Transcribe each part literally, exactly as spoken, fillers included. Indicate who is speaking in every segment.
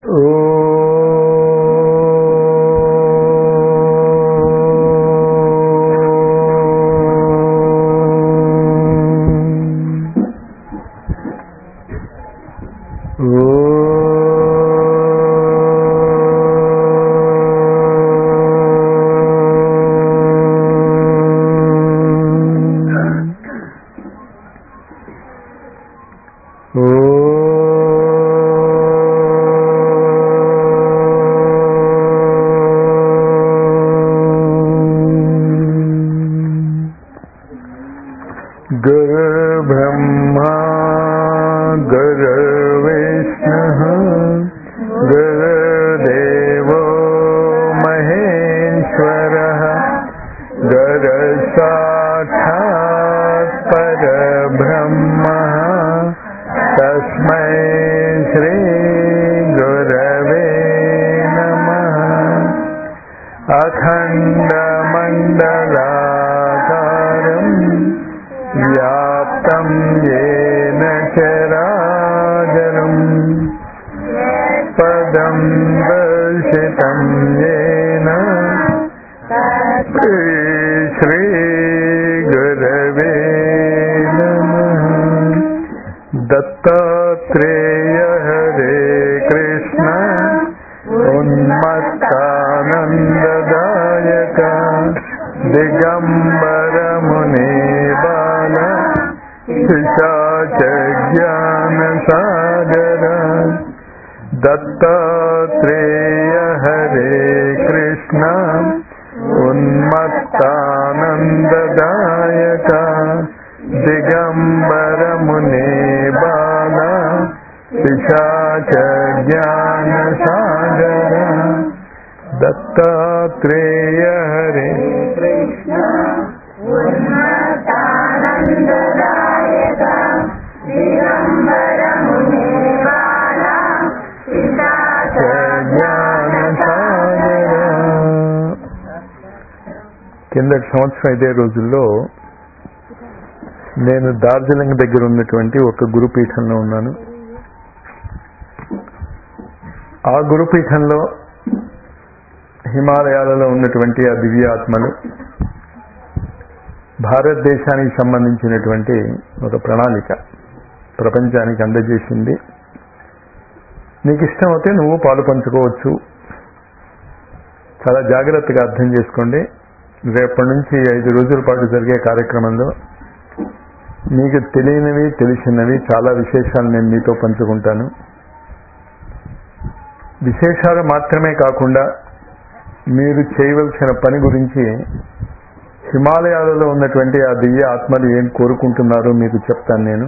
Speaker 1: गुरुर्ब्रह्मा गुरुर्विष्णुः गुरुर्देवो महेश्वरः गुरुसाक्षात् परब्रह्मः तस्मै श्री गुरवे नमः। अखण्डमण्डलाकारम् व्याप्तं येन चराचरम् पदं दर्शितं येन श्रीगुरवे नमः। दत्तात्रेय हरे कृष्ण उन्मत्तानन्ददायक दिगम्बर मुने बाल पिशाचज्ञानसागर। दत्तात्रेय हरे कृष्ण उन्मत्तानन्ददायक दिगम्बर मुने बाल पिशाचज्ञानसागर। दत्तात्रेय हरे कृष्ण उन्मत्तानन्ददायक दिगम्बर मुने बाल पिशाचज्ञानसागर। కిందటి సంవత్సరం ఇదే రోజుల్లో నేను డార్జిలింగ్ దగ్గర ఉన్నటువంటి ఒక గురుపీఠంలో ఉన్నాను. ఆ గురుపీఠంలో హిమాలయాలలో ఉన్నటువంటి ఆ దివ్యాత్మలు భారతదేశానికి సంబంధించినటువంటి ఒక ప్రణాళిక ప్రపంచానికి అందజేసింది. నీకు ఇష్టం అయితే నువ్వు పాలు పంచుకోవచ్చు. చాలా జాగ్రత్తగా అర్థం చేసుకోండి. రేపటి నుంచి ఐదు రోజుల పాటు జరిగే కార్యక్రమంలో మీకు తెలియనివి తెలిసినవి చాలా విశేషాలు నేను మీతో పంచుకుంటాను. విశేషాలు మాత్రమే కాకుండా మీరు చేయవలసిన పని గురించి హిమాలయాలలో ఉన్నటువంటి ఆ దివ్య ఆత్మలు ఏం కోరుకుంటున్నారో మీకు చెప్తాను నేను.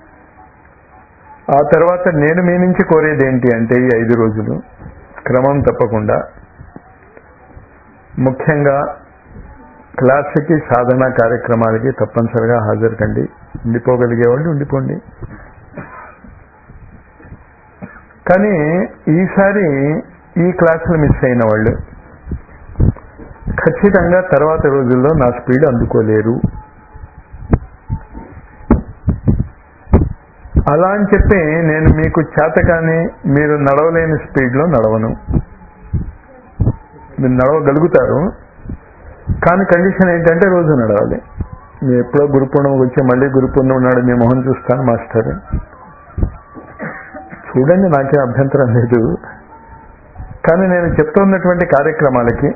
Speaker 1: ఆ తర్వాత నేను మీ నుంచి కోరేది ఏంటి అంటే ఈ ఐదు రోజులు క్రమం తప్పకుండా ముఖ్యంగా క్లాసుకి సాధన కార్యక్రమాలకి తప్పనిసరిగా హాజరు కండి. ఉండిపోగలిగే వాళ్ళు ఉండిపోండి. కానీ ఈసారి ఈ క్లాసులు మిస్ అయిన వాళ్ళు ఖచ్చితంగా తర్వాత రోజుల్లో నా స్పీడ్ అందుకోలేరు. అలా అని చెప్పి నేను మీకు చేతకాని మీరు నడవలేని స్పీడ్లో నడవను. మీరు నడవగలుగుతారు, కానీ కండిషన్ ఏంటంటే రోజు నడవాలి. మీరు ఎప్పుడో గురు పూర్ణిమకి వచ్చి మళ్ళీ గురు పూర్ణిమ నాడు మీ మొహం చూస్తాను మాస్టర్ చూడండి, నాకే అభ్యంతరం లేదు. కానీ నేను చెప్తున్నటువంటి కార్యక్రమాలకి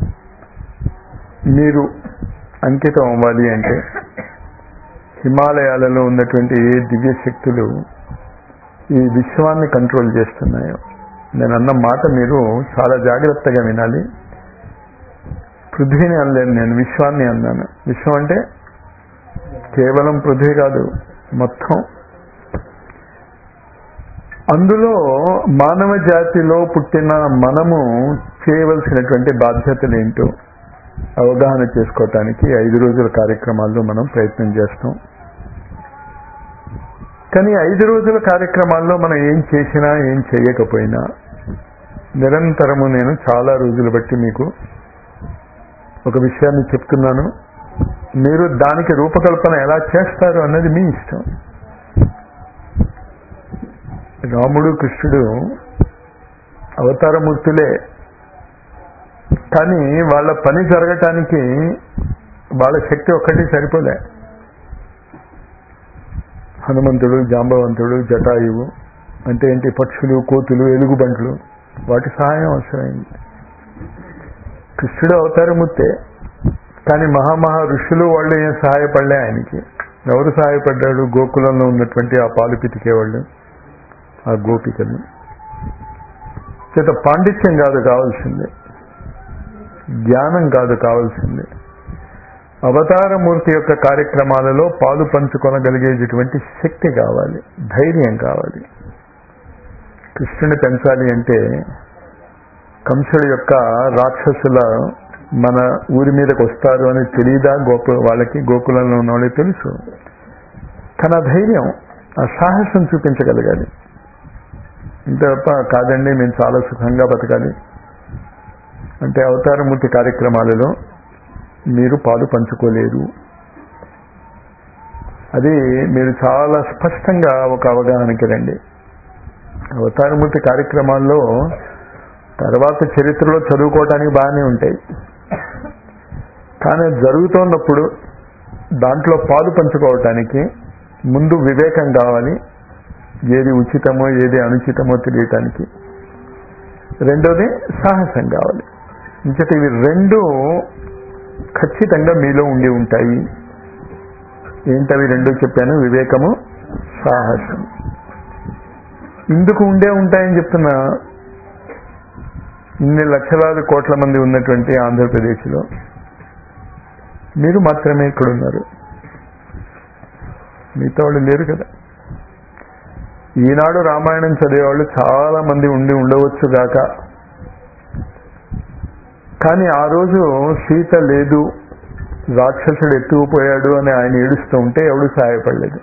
Speaker 1: మీరు అంకితం అవ్వాలి అంటే హిమాలయాలలో ఉన్నటువంటి ఏ దివ్య శక్తులు ఈ విశ్వాన్ని కంట్రోల్ చేస్తున్నాయో, నేను అన్న మాట మీరు చాలా జాగ్రత్తగా వినాలి. పృథ్వీని అనలేను నేను, విశ్వాన్ని అన్నాను. విశ్వం అంటే కేవలం పృథ్వీ కాదు, మొత్తం. అందులో మానవ జాతిలో పుట్టిన మనము చేయవలసినటువంటి బాధ్యతలు ఏంటో అవగాహన చేసుకోవటానికి ఐదు రోజుల కార్యక్రమాల్లో మనం ప్రయత్నం చేస్తాం. కానీ ఐదు రోజుల కార్యక్రమాల్లో మనం ఏం చేసినా ఏం చేయకపోయినా నిరంతరము నేను చాలా రోజులు బట్టి మీకు ఒక విషయాన్ని చెప్తున్నాను. మీరు దానికి రూపకల్పన ఎలా చేస్తారు అన్నది మీ ఇష్టం. రాముడు కృష్ణుడు అవతారమూర్తులే. కానీ వాళ్ళ పని జరగటానికి వాళ్ళ శక్తి ఒక్కటి సరిపోలే. హనుమంతుడు, జాంబవంతుడు, జటాయువు అంటే ఏంటి, పక్షులు, కోతులు, ఎలుగుబంట్లు, వాటి సహాయం అవసరమైంది. కృష్ణుడు అవతారమూర్తే, కానీ మహామహా ఋషులు వాళ్ళు ఏం సహాయపడలే ఆయనకి. ఎవరు సహాయపడ్డాడు? గోకులంలో ఉన్నటువంటి ఆ పాలు పితికేవాళ్ళు, ఆ గోపికలు. చేత పాండిత్యం కాదు కావాల్సింది, జ్ఞానం కాదు కావాల్సింది, అవతారమూర్తి యొక్క కార్యక్రమాలలో పాలు పంచుకొనగలిగేటటువంటి శక్తి కావాలి, ధైర్యం కావాలి. కృష్ణుని పెంచాలి అంటే కంసుడి యొక్క రాక్షసుల మన ఊరి మీదకి వస్తారు అని తెలియదా గోకు వాళ్ళకి? గోకులంలో ఉన్న వాళ్ళకి తెలుసు. కానీ ఆ ధైర్యం, ఆ సాహసం చూపించగలగాలి. ఇంత తప్ప కాదండి మేము చాలా సుఖంగా బతకాలి అంటే అవతారమూర్తి కార్యక్రమాలలో మీరు పాలు పంచుకోలేరు. అది మీరు చాలా స్పష్టంగా ఒక అవగాహనకి రండి. అవతారమూర్తి కార్యక్రమాల్లో తర్వాత చరిత్రలో చదువుకోవటానికి బాగానే ఉంటాయి, కానీ జరుగుతున్నప్పుడు దాంట్లో పాలు పంచుకోవటానికి ముందు వివేకం కావాలి. ఏది ఉచితమో ఏది అనుచితమో తెలియటానికి. రెండోది సాహసం కావాలి. ఇంకటి ఇవి రెండు ఖచ్చితంగా మీలో ఉండి ఉంటాయి. ఏంటవి రెండు చెప్పాను? వివేకము, సాహసం. ఇందుకు ఉండే ఉంటాయని చెప్తున్నా. ఇన్ని లక్షలాది కోట్ల మంది ఉన్నటువంటి ఆంధ్రప్రదేశ్లో మీరు మాత్రమే ఇక్కడ ఉన్నారు, మిగతా వాళ్ళు లేరు కదా. ఈనాడు రామాయణం చదివేవాళ్ళు చాలా మంది ఉండి ఉండవచ్చు గాక, కానీ ఆ రోజు సీత లేదు, రాక్షసుడు ఎత్తుకుపోయాడు అని ఆయన ఏడుస్తూ ఉంటే ఎవడు సహాయపడలేదు.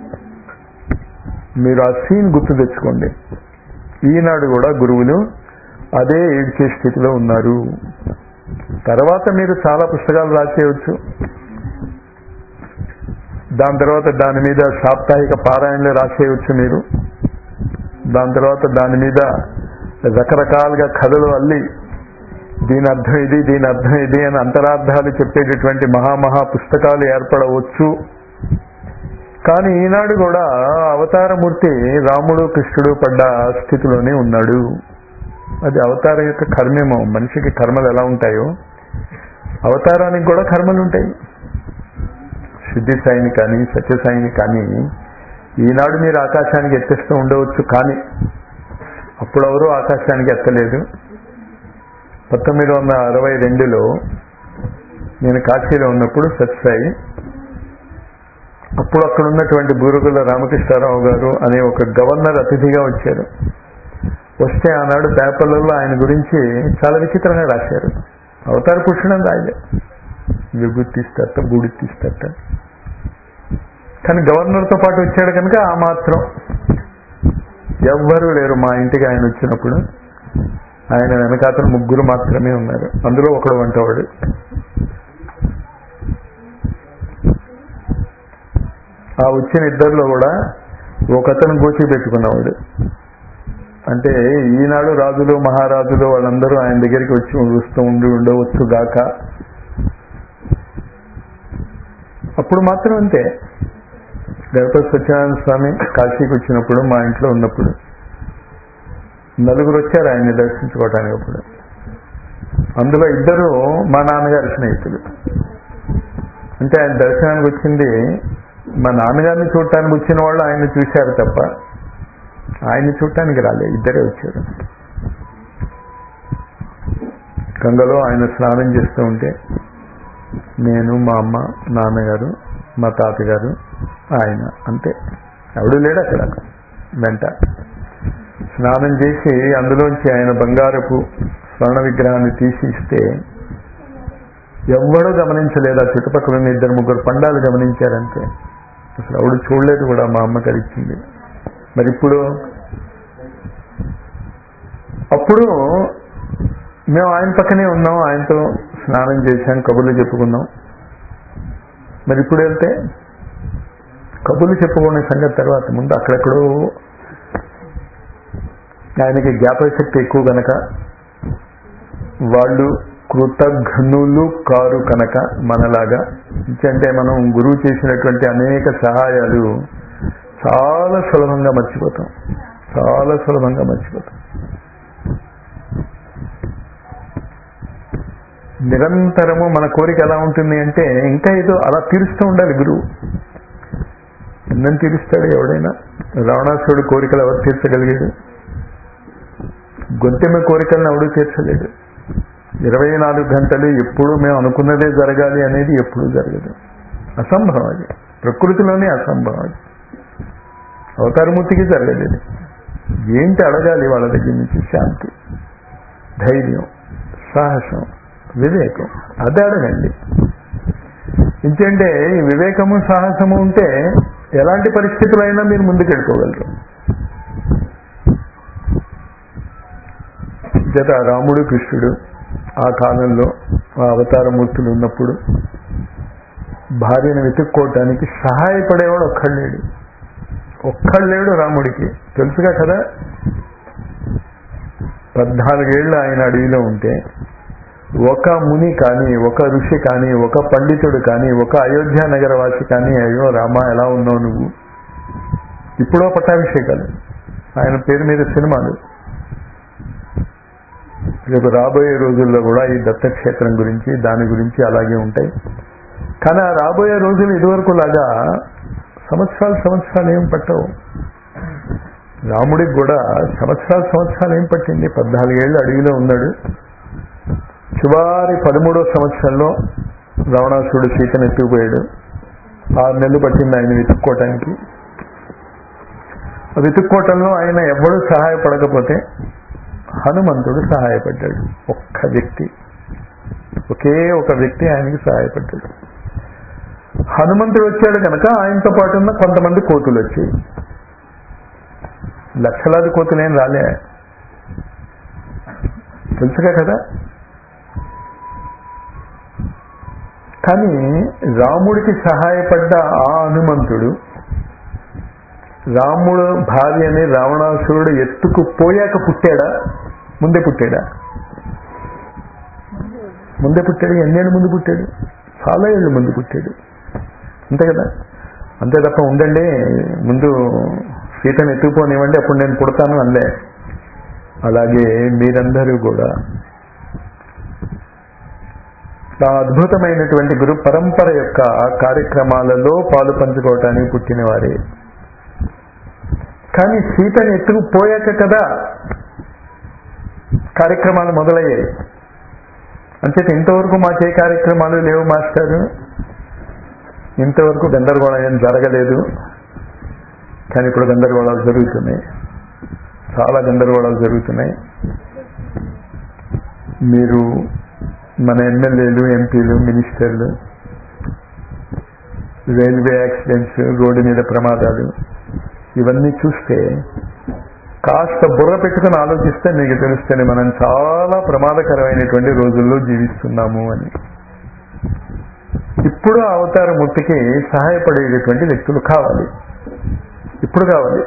Speaker 1: మీరు ఆ సీన్ గుర్తు తెచ్చుకోండి. ఈనాడు కూడా గురువులు అదే ఏడ్చే స్థితిలో ఉన్నారు. తర్వాత మీరు చాలా పుస్తకాలు రాసేయవచ్చు, దాని తర్వాత దాని మీద సాప్తాహిక పారాయణలు రాసేయవచ్చు మీరు, దాని తర్వాత దాని మీద రకరకాలుగా కథలు అల్లి దీని అర్థం ఇది, దీని అర్థం ఇది అని అంతరార్థాలు చెప్పేటటువంటి మహామహా పుస్తకాలు ఏర్పడవచ్చు. కానీ ఈనాడు కూడా అవతారమూర్తి రాముడు కృష్ణుడు పడ్డ స్థితిలోనే ఉన్నాడు. అది అవతారం యొక్క కర్మేమో. మనిషికి కర్మలు ఎలా ఉంటాయో అవతారానికి కూడా కర్మలు ఉంటాయి. సిద్ధి సాయిని కానీ సత్యసాయిని కానీ ఈనాడు మీరు ఆకాశానికి ఎత్తేస్తూ ఉండవచ్చు, కానీ అప్పుడు ఎవరూ ఆకాశానికి ఎత్తలేదు. పంతొమ్మిది వందల అరవై రెండులో నేను కాశీలో ఉన్నప్పుడు సత్యసాయి, అప్పుడు అక్కడ ఉన్నటువంటి బూరుగుల రామకృష్ణారావు గారు అనే ఒక గవర్నర్ అతిథిగా వచ్చారు. వస్తే ఆనాడు పేపర్లలో ఆయన గురించి చాలా విచిత్రంగా రాశారు. అవతార పురుషుడు రాయలే, విభూతి తీస్తారట, బూడి తీస్తారట. కానీ గవర్నర్తో పాటు వచ్చాడు కనుక ఆ మాత్రం ఎవ్వరూ లేరు. మా ఇంటికి ఆయన వచ్చినప్పుడు ఆయన వెనకాతలు ముగ్గురు మాత్రమే ఉన్నారు, అందులో ఒకడు వంటవాడు. ఆ వచ్చిన ఇద్దరిలో కూడా ఒకతను గోచి పెట్టుకున్నవాడు. అంటే ఈనాడు రాజులు మహారాజులు వాళ్ళందరూ ఆయన దగ్గరికి వచ్చి చూస్తూ ఉండి ఉండవచ్చు గాక, అప్పుడు మాత్రం అంతే. గణపతి సత్యనారాయణ స్వామి కాశీకి వచ్చినప్పుడు మా ఇంట్లో ఉన్నప్పుడు నలుగురు వచ్చారు ఆయన్ని దర్శించుకోవటానికి. అప్పుడు అందులో ఇద్దరు మా నాన్నగారి స్నేహితులు. అంటే ఆయన దర్శనానికి వచ్చింది మా నాన్నగారిని చూడటానికి వచ్చిన వాళ్ళు ఆయన్ని చూశారు తప్ప ఆయన్ని చూడటానికి రాలే. ఇద్దరే వచ్చారు. గంగలో ఆయన స్నానం చేస్తూ ఉంటే నేను, మా అమ్మ, నాన్నగారు, మా తాతగారు, ఆయన, అంతే. ఎవడు లేడు అక్కడ. వెంట స్నానం చేసి అందులోంచి ఆయన బంగారపు స్వర్ణ విగ్రహాన్ని తీసి ఇస్తే ఎవ్వడూ గమనించలేదు. ఆ చుట్టుపక్కల ఉన్న ఇద్దరు ముగ్గురు పండాలు గమనించారంటే అసలు ఎవడు చూడలేదు కూడా. మా అమ్మకి ఇచ్చింది. మరి ఇప్పుడు అప్పుడు మేము ఆయన పక్కనే ఉన్నాం, ఆయనతో స్నానం చేశాం, కబుర్లు చెప్పుకున్నాం. మరి ఇప్పుడు వెళ్తే కబుర్లు చెప్పుకునే సంగతి తర్వాత ముందు అక్కడెక్కడో ఆయనకి జ్ఞాపకశక్తి ఎక్కువ కనుక, వాళ్ళు కృతఘ్నులు కారు కనుక మనలాగా. అంటే మనం గురువు చేసినటువంటి అనేక సహాయాలు చాలా సులభంగా మర్చిపోతాం, చాలా సులభంగా మర్చిపోతాం. నిరంతరము మన కోరిక ఎలా ఉంటుంది అంటే ఇంకా ఏదో అలా తీరుస్తూ ఉండాలి గురువు. ఎన్నం తీరుస్తాడు ఎవడైనా? రావణాసురుడు కోరికలు ఎవరు తీర్చగలిగాడు? గొంతెమ్మ కోరికలను ఎవడూ తీర్చలేడు. ఇరవై నాలుగు గంటలు ఎప్పుడు మేము అనుకున్నదే జరగాలి అనేది ఎప్పుడూ జరగదు, అసంభవం. అది ప్రకృతిలోనే అసంభవం. అది అవతారమూర్తికి జరగలేదు. ఏంటి అడగాలి వాళ్ళ దగ్గర నుంచి? శాంతి, ధైర్యం, సాహసం, వివేకం. అదే అడగండి. ఎందుకంటే ఈ వివేకము సాహసము ఉంటే ఎలాంటి పరిస్థితులైనా మీరు ముందుకెళ్ళిపోగలరు. చేత రాముడు కృష్ణుడు ఆ కాలంలో ఆ అవతారమూర్తులు ఉన్నప్పుడు భార్యను వెతుక్కోవటానికి సహాయపడేవాడు ఒక్కళ్ళేడు, ఒక్కళ్ళేడు రాముడికి. తెలుసుగా కదా, పద్నాలుగేళ్ళు ఆయన అడవిలో ఉంటే ఒక ముని కానీ, ఒక ఋషి కానీ, ఒక పండితుడు కానీ, ఒక అయోధ్య నగరవాసి కానీ, అయ్యో రామా ఎలా ఉన్నావు నువ్వు, ఇప్పుడో పట్టాభిషేకాలు, ఆయన పేరు మీద సినిమాలు. రేపు రాబోయే రోజుల్లో కూడా ఈ దత్తక్షేత్రం గురించి దాని గురించి అలాగే ఉంటాయి. కానీ ఆ రాబోయే రోజులు ఇదివరకు లాగా సంవత్సరాలు సంవత్సరాలు ఏం పట్టవు. రాముడికి కూడా సంవత్సరాలు సంవత్సరాలు ఏం పట్టింది? పద్నాలుగేళ్ళు అడవిలో ఉన్నాడు. చివరి పదమూడో సంవత్సరంలో రావణాసురుడు సీతను ఎత్తుకుపోయాడు. ఆరు నెలలు పట్టింది ఆయన వెతుక్కోవటానికి. వెతుక్కోవటంలో ఆయన ఎవడూ సహాయపడకపోతే హనుమంతుడు సహాయపడ్డాడు. ఒక్క వ్యక్తి, ఒకే ఒక వ్యక్తి ఆయనకి సహాయపడ్డాడు. హనుమంతుడు వచ్చాడు కనుక ఆయనతో పాటు ఉన్న కొంతమంది కోతులు వచ్చాయి. లక్షలాది కోతులేం రాలే, తెలుసుగా కదా. కానీ రాముడికి సహాయపడ్డ ఆ హనుమంతుడు రాముడు భార్యని రావణాసురుడు ఎత్తుకు పోయాక పుట్టాడా, ముందే పుట్టాడా? ముందే పుట్టాడు. ఎన్నేళ్ళు ముందు పుట్టాడు? చాలా ఏళ్ళు ముందు పుట్టాడు, అంతే కదా. అంతే తప్ప ఉండండి ముందు సీతను ఎత్తుకుపోనివ్వండి అప్పుడు నేను పుడతాను అందే. అలాగే మీరందరూ కూడా ఆ అద్భుతమైనటువంటి గురు పరంపర యొక్క కార్యక్రమాలలో పాలు పంచుకోవటానికి పుట్టినవారే. కానీ సీతను ఎత్తుకుపోయాక కదా కార్యక్రమాలు మొదలయ్యాయి. అంచేత ఇంతవరకు మాకే కార్యక్రమాలు లేవు మాస్టారు, ఇంతవరకు గందరగోళం ఏం జరగలేదు. కానీ ఇప్పుడు గందరగోళాలు జరుగుతున్నాయి, చాలా గందరగోళాలు జరుగుతున్నాయి. మీరు మన ఎమ్మెల్యేలు, ఎంపీలు, మినిస్టర్లు, రైల్వే యాక్సిడెంట్స్, రోడ్డు మీద ప్రమాదాలు, ఇవన్నీ చూస్తే కాస్త బుర్ర పెట్టుకుని ఆలోచిస్తే మీకు తెలుస్తుంది మనం చాలా ప్రమాదకరమైనటువంటి రోజుల్లో జీవిస్తున్నాము అని. ఇప్పుడు అవతార మూర్తికి సహాయపడేటటువంటి వ్యక్తులు కావాలి, ఇప్పుడు కావాలి.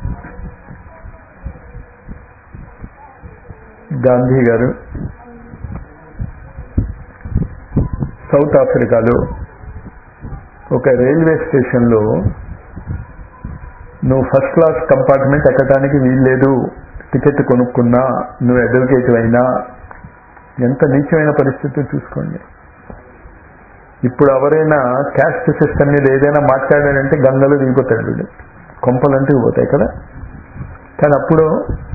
Speaker 1: గాంధీ గారు సౌత్ ఆఫ్రికాలో ఒక రైల్వే స్టేషన్లో నువ్వు ఫస్ట్ క్లాస్ కంపార్ట్మెంట్ ఎక్కడానికి వీల్లేదు, టికెట్ కొనుక్కున్నా, నువ్వు అడ్వకేట్ అయినా, ఎంత నీచమైన పరిస్థితి చూసుకోండి. ఇప్పుడు ఎవరైనా క్యాస్ట్ సిస్టమ్ మీద ఏదైనా మాట్లాడాడంటే గంగలో దిగిపోతాడు వీడు, కొంపలంటూ పోతాయి కదా. కానీ అప్పుడు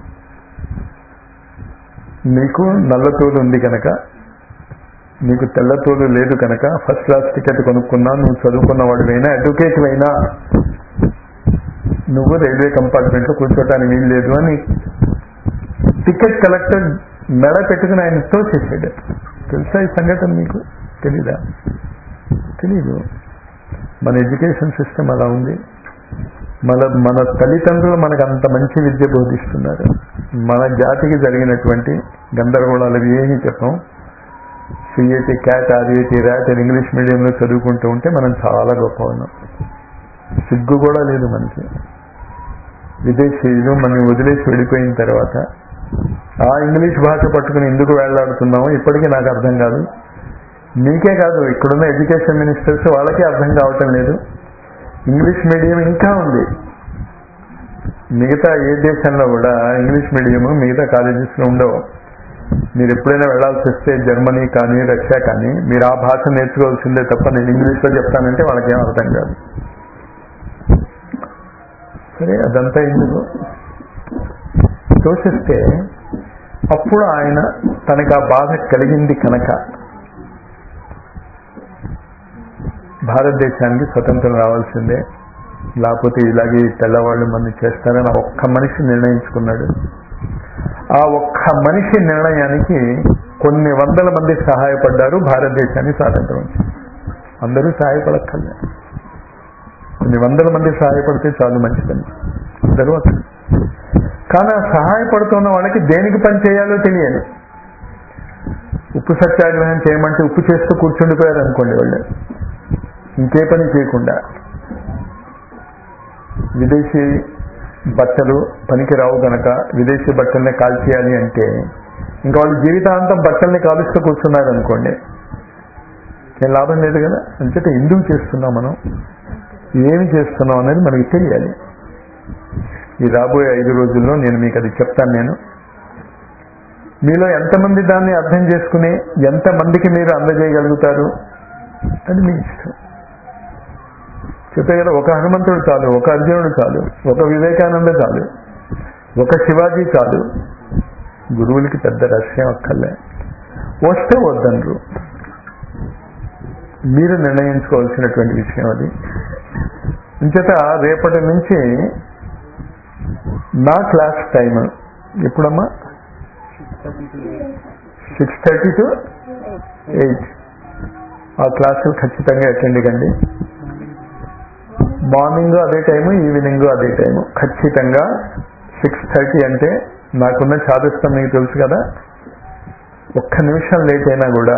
Speaker 1: నీకు నల్లతోలు ఉంది కనుక, నీకు తెల్లతోలు లేదు కనుక ఫస్ట్ క్లాస్ టికెట్ కొనుక్కున్నా, నువ్వు చదువుకున్న వాడివైనా, అడ్వకేట్ అయినా నువ్వు రైల్వే కంపార్ట్మెంట్లో కూర్చోటానికి వీలు లేదు అని టికెట్ కలెక్టర్ మెడ పెట్టుకుని ఆయన తోసేసాడు. తెలుసా ఈ సంఘటన? మీకు తెలీదా? తెలీదు. మన ఎడ్యుకేషన్ సిస్టమ్ అలా ఉంది. మన మన తల్లిదండ్రులు మనకు అంత మంచి విద్య బోధిస్తున్నారు. మన జాతికి జరిగినటువంటి గందరగోళాలు ఏమీ చెప్పం. సిఏటి క్యాట్, ఆర్ఏటి ర్యాట్ అని ఇంగ్లీష్ మీడియంలో చదువుకుంటూ ఉంటే మనం చాలా గొప్ప ఉన్నాం. సిగ్గు కూడా లేదు మనకి. విదేశీయులు మనం వదిలేసి వెళ్ళిపోయిన తర్వాత ఆ ఇంగ్లీష్ భాష పట్టుకుని ఎందుకు వేళ్లాడుతున్నామో ఇప్పటికీ నాకు అర్థం కాదు. మీకే కాదు, ఇక్కడున్న ఎడ్యుకేషన్ మినిస్టర్స్ వాళ్ళకే అర్థం కావటం లేదు. ఇంగ్లీష్ మీడియం ఇంకా ఉంది. మిగతా ఏ దేశంలో కూడా ఇంగ్లీష్ మీడియం మిగతా కాలేజెస్లో ఉండవు. మీరు ఎప్పుడైనా వెళ్లాల్సి వస్తే జర్మనీ కానీ రష్యా కానీ మీరు ఆ భాష నేర్చుకోవాల్సిందే తప్ప నేను ఇంగ్లీష్లో చెప్తానంటే వాళ్ళకేం అర్థం కాదు. సరే, అదంతా ఎందుకు తోచిస్తే అప్పుడు ఆయన తనకు ఆ బాధ కలిగింది కనుక భారతదేశానికి స్వతంత్రం రావాల్సిందే, లేకపోతే ఇలాగే తెల్లవాళ్ళు మంది చేస్తారని ఒక్క మనిషి నిర్ణయించుకున్నాడు. ఆ ఒక్క మనిషి నిర్ణయానికి కొన్ని వందల మంది సహాయపడ్డారు భారతదేశానికి స్వాతంత్రం వచ్చింది. అందరూ సహాయపడక్కర్లే, కొన్ని వందల మంది సహాయపడితే చాలు మంచిదని అందరూ అసలు. కానీ ఆ సహాయపడుతున్న వాళ్ళకి దేనికి పని చేయాలో తెలియాలి. ఉప్పు సత్యాగ్రహం చేయమంటే ఉప్పు చేస్తూ కూర్చుండిపోయారు అనుకోండి, వాళ్ళు ఇంకే పని చేయకుండా. విదేశీ బట్టలు పనికి రావు కనుక విదేశీ బట్టల్ని కాల్చేయాలి అంటే ఇంకా వాళ్ళు జీవితాంతం బట్టల్ని కాలుస్తూ కూర్చున్నారు అనుకోండి, ఏం లాభం లేదు కదా. అంచేత ఎందుకు చేస్తున్నాం, మనం ఏమి చేస్తున్నాం అనేది మనకి తెలియాలి. ఈ రాబోయే ఐదు రోజుల్లో నేను మీకు అది చెప్తాను. నేను మీలో ఎంతమంది దాన్ని అర్థం చేసుకుని ఎంతమందికి మీరు అందజేయగలుగుతారు అది మీ ఇష్టం. చెప్పే కదా, ఒక హనుమంతుడు చాలు, ఒక అర్జునుడు చాలు, ఒక వివేకానంద చాలు, ఒక శివాజీ చాలు. గురువులకి పెద్ద రహస్యం అక్కర్లే, వస్తే వద్దనరు. మీరు నిర్ణయించుకోవాల్సినటువంటి విషయం అది. ఇంచేత రేపటి నుంచి నా క్లాస్ టైం ఎప్పుడమ్మా? Six thirty to eight. ఆ క్లాసులు ఖచ్చితంగా అటెండ్ కండి. మార్నింగ్ అదే టైము, ఈవినింగ్ అదే టైము. ఖచ్చితంగా సిక్స్ థర్టీ అంటే నాకున్న చాదస్తం మీకు తెలుసు కదా. ఒక్క నిమిషం లేట్ అయినా కూడా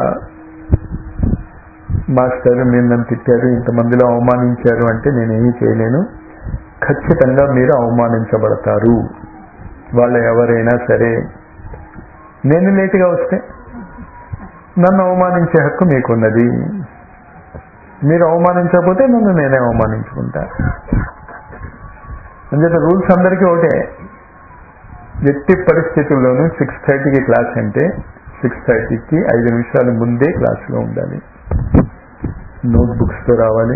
Speaker 1: మాస్టర్ మీరు నన్ను తిట్టారు, ఇంతమందిలో అవమానించారు అంటే నేనేమీ చేయలేను. ఖచ్చితంగా మీరు అవమానించబడతారు, వాళ్ళు ఎవరైనా సరే. నేను లేటుగా వస్తే నన్ను అవమానించే హక్కు మీకున్నది. మీరు అవమానించకపోతే నన్ను నేనే అవమానించుకుంటా. అంచేత రూల్స్ అందరికీ ఒకటే. ఎట్టి పరిస్థితుల్లోనూ సిక్స్ థర్టీకి క్లాస్ అంటే సిక్స్ థర్టీకి ఐదు నిమిషాల ముందే క్లాసులో ఉండాలి. నోట్ బుక్స్తో రావాలి.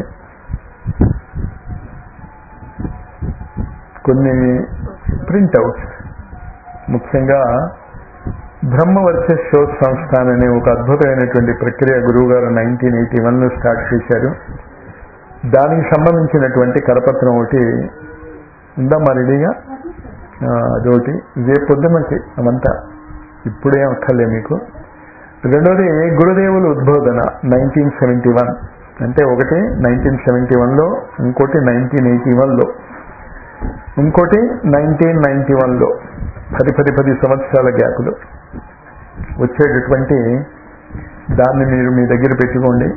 Speaker 1: కొన్ని ప్రింట్అవుట్స్, ముఖ్యంగా బ్రహ్మ వర్సెస్ శోధ్ సంస్థాన్ అనే ఒక అద్భుతమైనటువంటి ప్రక్రియ గురువు గారు నైన్టీన్ ఎయిటీ వన్లో స్టార్ట్ చేశారు. దానికి సంబంధించినటువంటి కరపత్రం ఒకటి ఉందమ్మా రెడీగా, అదొకటి రేపు పొద్దున్నకి అవంతా, ఇప్పుడేం అక్కర్లే మీకు. రెండోది గురుదేవుల ఉద్బోధన నైన్టీన్ సెవెంటీ వన్ అంటే ఒకటి నైన్టీన్ సెవెంటీ వన్లో, ఇంకోటి నైన్టీన్ ఎయిటీ వన్లో, ఇంకోటి నైన్టీన్ నైన్టీ వన్లో. పది పది పది సంవత్సరాల గ్యాపులు వచ్చేటటువంటి దాన్ని మీరు మీ దగ్గర పెట్టుకోండి.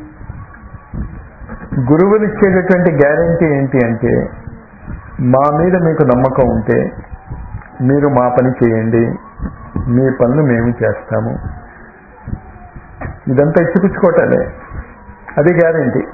Speaker 1: గురువులు ఇచ్చేటటువంటి గ్యారంటీ ఏంటి అంటే, మా మీద మీకు నమ్మకం ఉంటే మీరు మా పని చేయండి, మీ పనులు మేము చేస్తాము. ఇదంతా ఇచ్చిపుచ్చుకోవటాలే, అది గ్యారంటీ.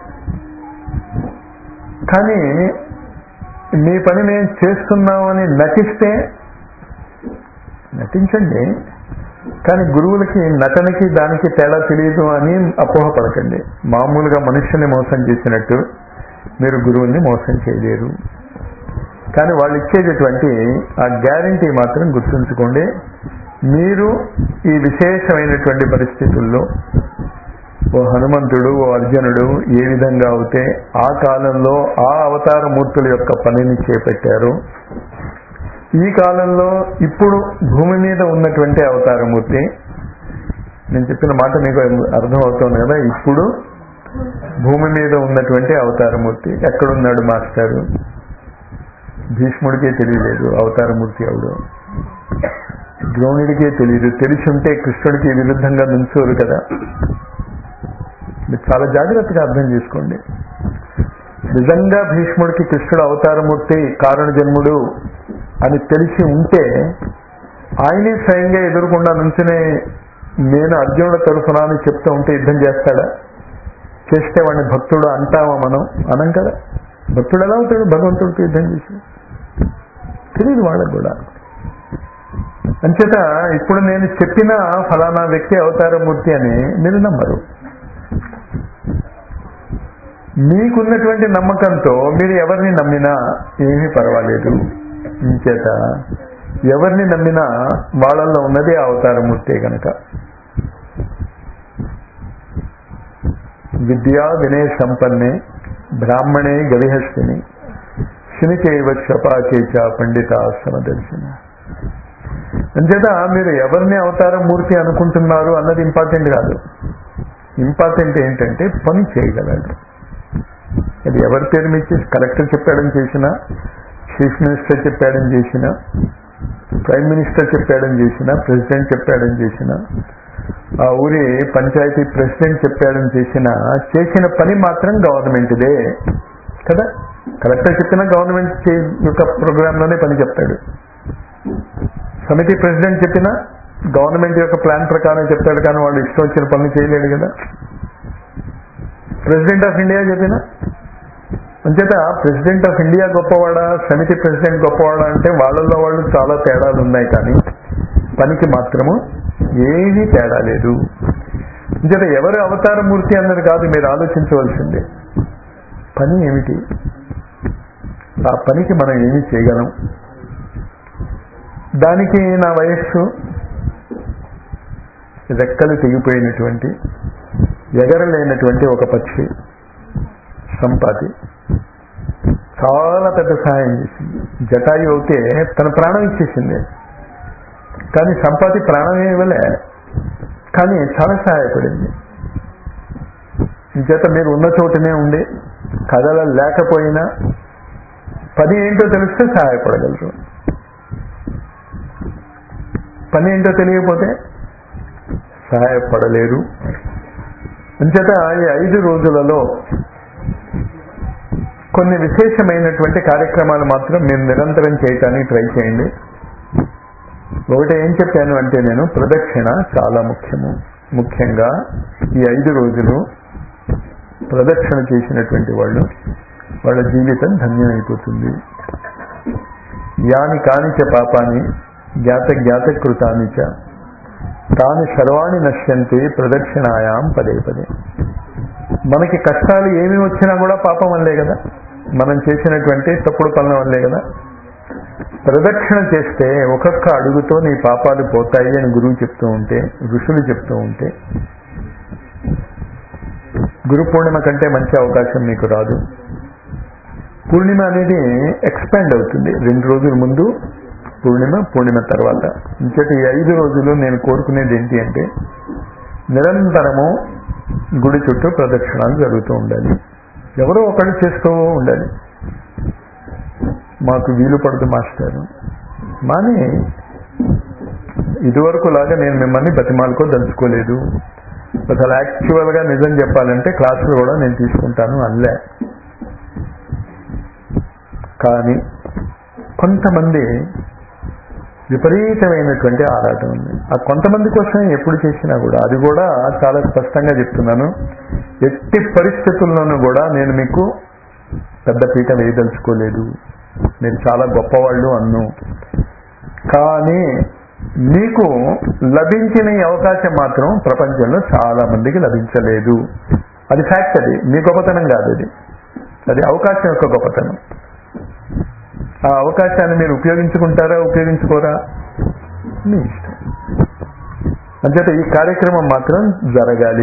Speaker 1: కానీ మీ పని మేము చేస్తున్నామని నటిస్తే నటించండి, కానీ గురువులకి నటనకి దానికి తేడా తెలియదు అని అపోహపడకండి. మామూలుగా మనుషుల్ని మోసం చేసినట్టు మీరు గురువుల్ని మోసం చేయలేరు. కానీ వాళ్ళు ఇచ్చేటటువంటి ఆ గ్యారంటీ మాత్రం గుర్తుంచుకోండి. మీరు ఈ విశేషమైనటువంటి పరిస్థితుల్లో ఓ హనుమంతుడు, ఓ అర్జునుడు ఏ విధంగా అయితే ఆ కాలంలో ఆ అవతార మూర్తుల యొక్క పనిని చేపట్టారు, ఈ కాలంలో ఇప్పుడు భూమి మీద ఉన్నటువంటి అవతారమూర్తి, నేను చెప్పిన మాట మీకు అర్థం అవుతుంది కదా. ఇప్పుడు భూమి మీద ఉన్నటువంటి అవతారమూర్తి ఎక్కడున్నాడు మాస్టారు? భీష్ముడికే తెలియలేదు అవతారమూర్తి ఎవడు, ద్రోణుడికే తెలియదు. తెలిసి ఉంటే కృష్ణుడికి విరుద్ధంగా నుంచోరు కదా. మీరు చాలా జాగ్రత్తగా అర్థం చేసుకోండి. నిజంగా భీష్ముడికి కృష్ణుడు అవతారమూర్తి కారణ జన్ముడు అని తెలిసి ఉంటే ఆయనే స్వయంగా ఎదురుకుండా నుంచునే నేను అర్జునుడి తరఫున అని చెప్తూ ఉంటే యుద్ధం చేస్తాడా? చేస్తే వాడిని భక్తుడు అంటామా మనం? అనం కదా. భక్తుడు ఎలా అవుతాడు భగవంతుడికి యుద్ధం చేసి? తెలియదు వాళ్ళకు కూడా. అంచేత ఇప్పుడు నేను చెప్పిన ఫలానా వ్యక్తి అవతారమూర్తి అని మీరు నమ్మరు. మీకున్నటువంటి నమ్మకంతో మీరు ఎవరిని నమ్మినా ఏమీ పర్వాలేదు. ఇంచేత ఎవరిని నమ్మినా వాళ్ళల్లో ఉన్నది అవతారమూర్తే కనుక. విద్యా వినయ సంపన్నే బ్రాహ్మణే గవిహస్తిని శునిచైవ క్షపాచేచ పండిత సమదర్శన. అంచేత మీరు ఎవరిని అవతారమూర్తి అనుకుంటున్నారు అన్నది ఇంపార్టెంట్ కాదు. ఇంపార్టెంట్ ఏంటంటే పని చేయగలరు. అది ఎవరి పేరు మీద చేసి కలెక్టర్ చెప్పాడని చేసినా, చీఫ్ మినిస్టర్ చెప్పాడని చేసినా, ప్రైమ్ మినిస్టర్ చెప్పాడని చేసినా, ప్రెసిడెంట్ చెప్పాడని చేసినా, ఆ ఊరి పంచాయతీ ప్రెసిడెంట్ చెప్పాడని చేసినా, చేసిన పని మాత్రం గవర్నమెంట్దే కదా. కలెక్టర్ చెప్పినా గవర్నమెంట్ యొక్క ప్రోగ్రాంలోనే పని చెప్తాడు. సమితి ప్రెసిడెంట్ చెప్పినా గవర్నమెంట్ యొక్క ప్లాన్ ప్రకారం చెప్తాడు, కానీ వాళ్ళు ఇష్టం వచ్చిన పనులు చేయలేడు కదా. ప్రెసిడెంట్ ఆఫ్ ఇండియా చెప్పినా. అంచేత ప్రెసిడెంట్ ఆఫ్ ఇండియా గొప్పవాడా, సమితి ప్రెసిడెంట్ గొప్పవాడా అంటే వాళ్ళల్లో వాళ్ళు చాలా తేడాలు ఉన్నాయి, కానీ పనికి మాత్రము ఏమీ తేడా లేదు. అంచేత ఎవరు అవతారమూర్తి అన్నది కాదు మీరు ఆలోచించవలసిందే, పని ఏమిటి, ఆ పనికి మనం ఏమి చేయగలం. దానికి నా వయస్సు రెక్కలు తెగిపోయినటువంటి ఎగరలేనటువంటి ఒక పక్షి సంపాతి చాలా పెద్ద సహాయం చేసింది. జటాయు అయితే తన ప్రాణం ఇచ్చేసింది, కానీ సంపాతి ప్రాణమే ఇవ్వలే, కానీ చాలా సహాయపడింది. ఇంచేత మీరు ఉన్న చోటనే ఉండి కథల లేకపోయినా పని ఏంటో తెలిస్తే సహాయపడగలరు. పని ఏంటో తెలియకపోతే సహాయపడలేరు. అంచేత ఈ ఐదు రోజులలో కొన్ని విశేషమైనటువంటి కార్యక్రమాలు మాత్రం మీరు నిరంతరం చేయటానికి ట్రై చేయండి. ఒకటి ఏం చెప్పాను అంటే, నేను ప్రదక్షిణ చాలా ముఖ్యము. ముఖ్యంగా ఈ ఐదు రోజులు ప్రదక్షిణ చేసినటువంటి వాళ్ళు వాళ్ళ జీవితం ధన్యమైపోతుంది. యాని కానిచ పాపాన్ని జ్ఞాత జ్ఞాత కృతానిచ తాని సర్వాణి నశ్యంతి ప్రదక్షిణాయాం పదే పదే. మనకి కష్టాలు ఏమి వచ్చినా కూడా పాపం వల్లే కదా, మనం చేసినటువంటి తప్పుడు పనుల వల్లే కదా. ప్రదక్షిణ చేస్తే ఒక్కొక్క అడుగుతో నీ పాపాలు పోతాయి అని గురువు చెప్తూ ఉంటే, ఋషులు చెప్తూ ఉంటే, గురు పూర్ణిమ కంటే మంచి అవకాశం మీకు రాదు. పూర్ణిమ అనేది ఎక్స్పాండ్ అవుతుంది. రెండు రోజుల ముందు పూర్ణిమ, పూర్ణిమ తర్వాత. ఇంకటి ఈ ఐదు రోజులు నేను కోరుకునేది ఏంటి అంటే, నిరంతరము గుడి చుట్టూ ప్రదక్షిణాలు జరుగుతూ ఉండాలి. ఎవరో ఒకళ్ళు చేస్తూ ఉండాలి. మాకు వీలు పడదు మాస్టారు మాని, ఇదివరకు లాగా నేను మిమ్మల్ని బతిమాలకో దలుచుకోలేదు. అసలు యాక్చువల్గా నిజం చెప్పాలంటే క్లాసులు కూడా నేను తీసుకుంటాను అనలే. కానీ కొంతమంది విపరీతమైనటువంటి ఆరాటం ఉంది. ఆ కొంతమంది కోసం ఎప్పుడు చేసినా కూడా, అది కూడా చాలా స్పష్టంగా చెప్తున్నాను, ఎట్టి పరిస్థితుల్లోనూ కూడా నేను మీకు పెద్ద పీట వేయదలుచుకోలేదు. మీరు చాలా గొప్పవాళ్ళు అన్ను, కానీ మీకు లభించిన ఈ అవకాశం మాత్రం ప్రపంచంలో చాలా మందికి లభించలేదు. అది ఫ్యాక్ట్. అది మీ గొప్పతనం కాదు, అది అది అవకాశం యొక్క గొప్పతనం. ఆ అవకాశాన్ని మీరు ఉపయోగించుకుంటారా, ఉపయోగించుకోరా మీ ఇష్టం. అంచేత ఈ కార్యక్రమం మాత్రం జరగాలి.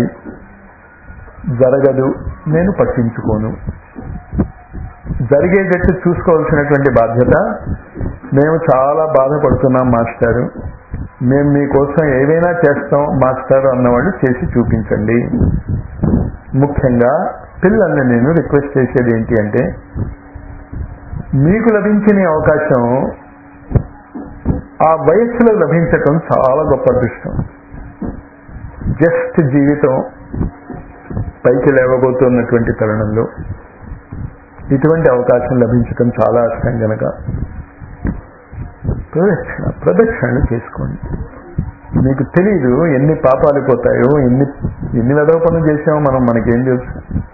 Speaker 1: జరగదు నేను పట్టించుకోను. జరిగేటట్టు చూసుకోవాల్సినటువంటి బాధ్యత. మేము చాలా బాధపడుతున్నాం మాస్టారు, మేము మీకోసం ఏదైనా చేస్తాం మాస్టారు అన్నవాళ్ళు చేసి చూపించండి. ముఖ్యంగా పిల్లల్ని నేను రిక్వెస్ట్ చేసేది ఏంటి అంటే, మీకు లభించిన అవకాశం ఆ వయస్సులో లభించటం చాలా గొప్ప అదృష్టం. జస్ట్ జీవితం పైకి లేవబోతున్నటువంటి తరుణంలో ఇటువంటి అవకాశం లభించడం చాలా అర్థం కనుక ప్రదక్షిణ ప్రదక్షిణలు చేసుకోండి. మీకు తెలీదు ఎన్ని పాపాలు పోతాయో, ఎన్ని ఎన్ని వెధవ పనులు చేసామో మనం, మనకేం తెలుసు.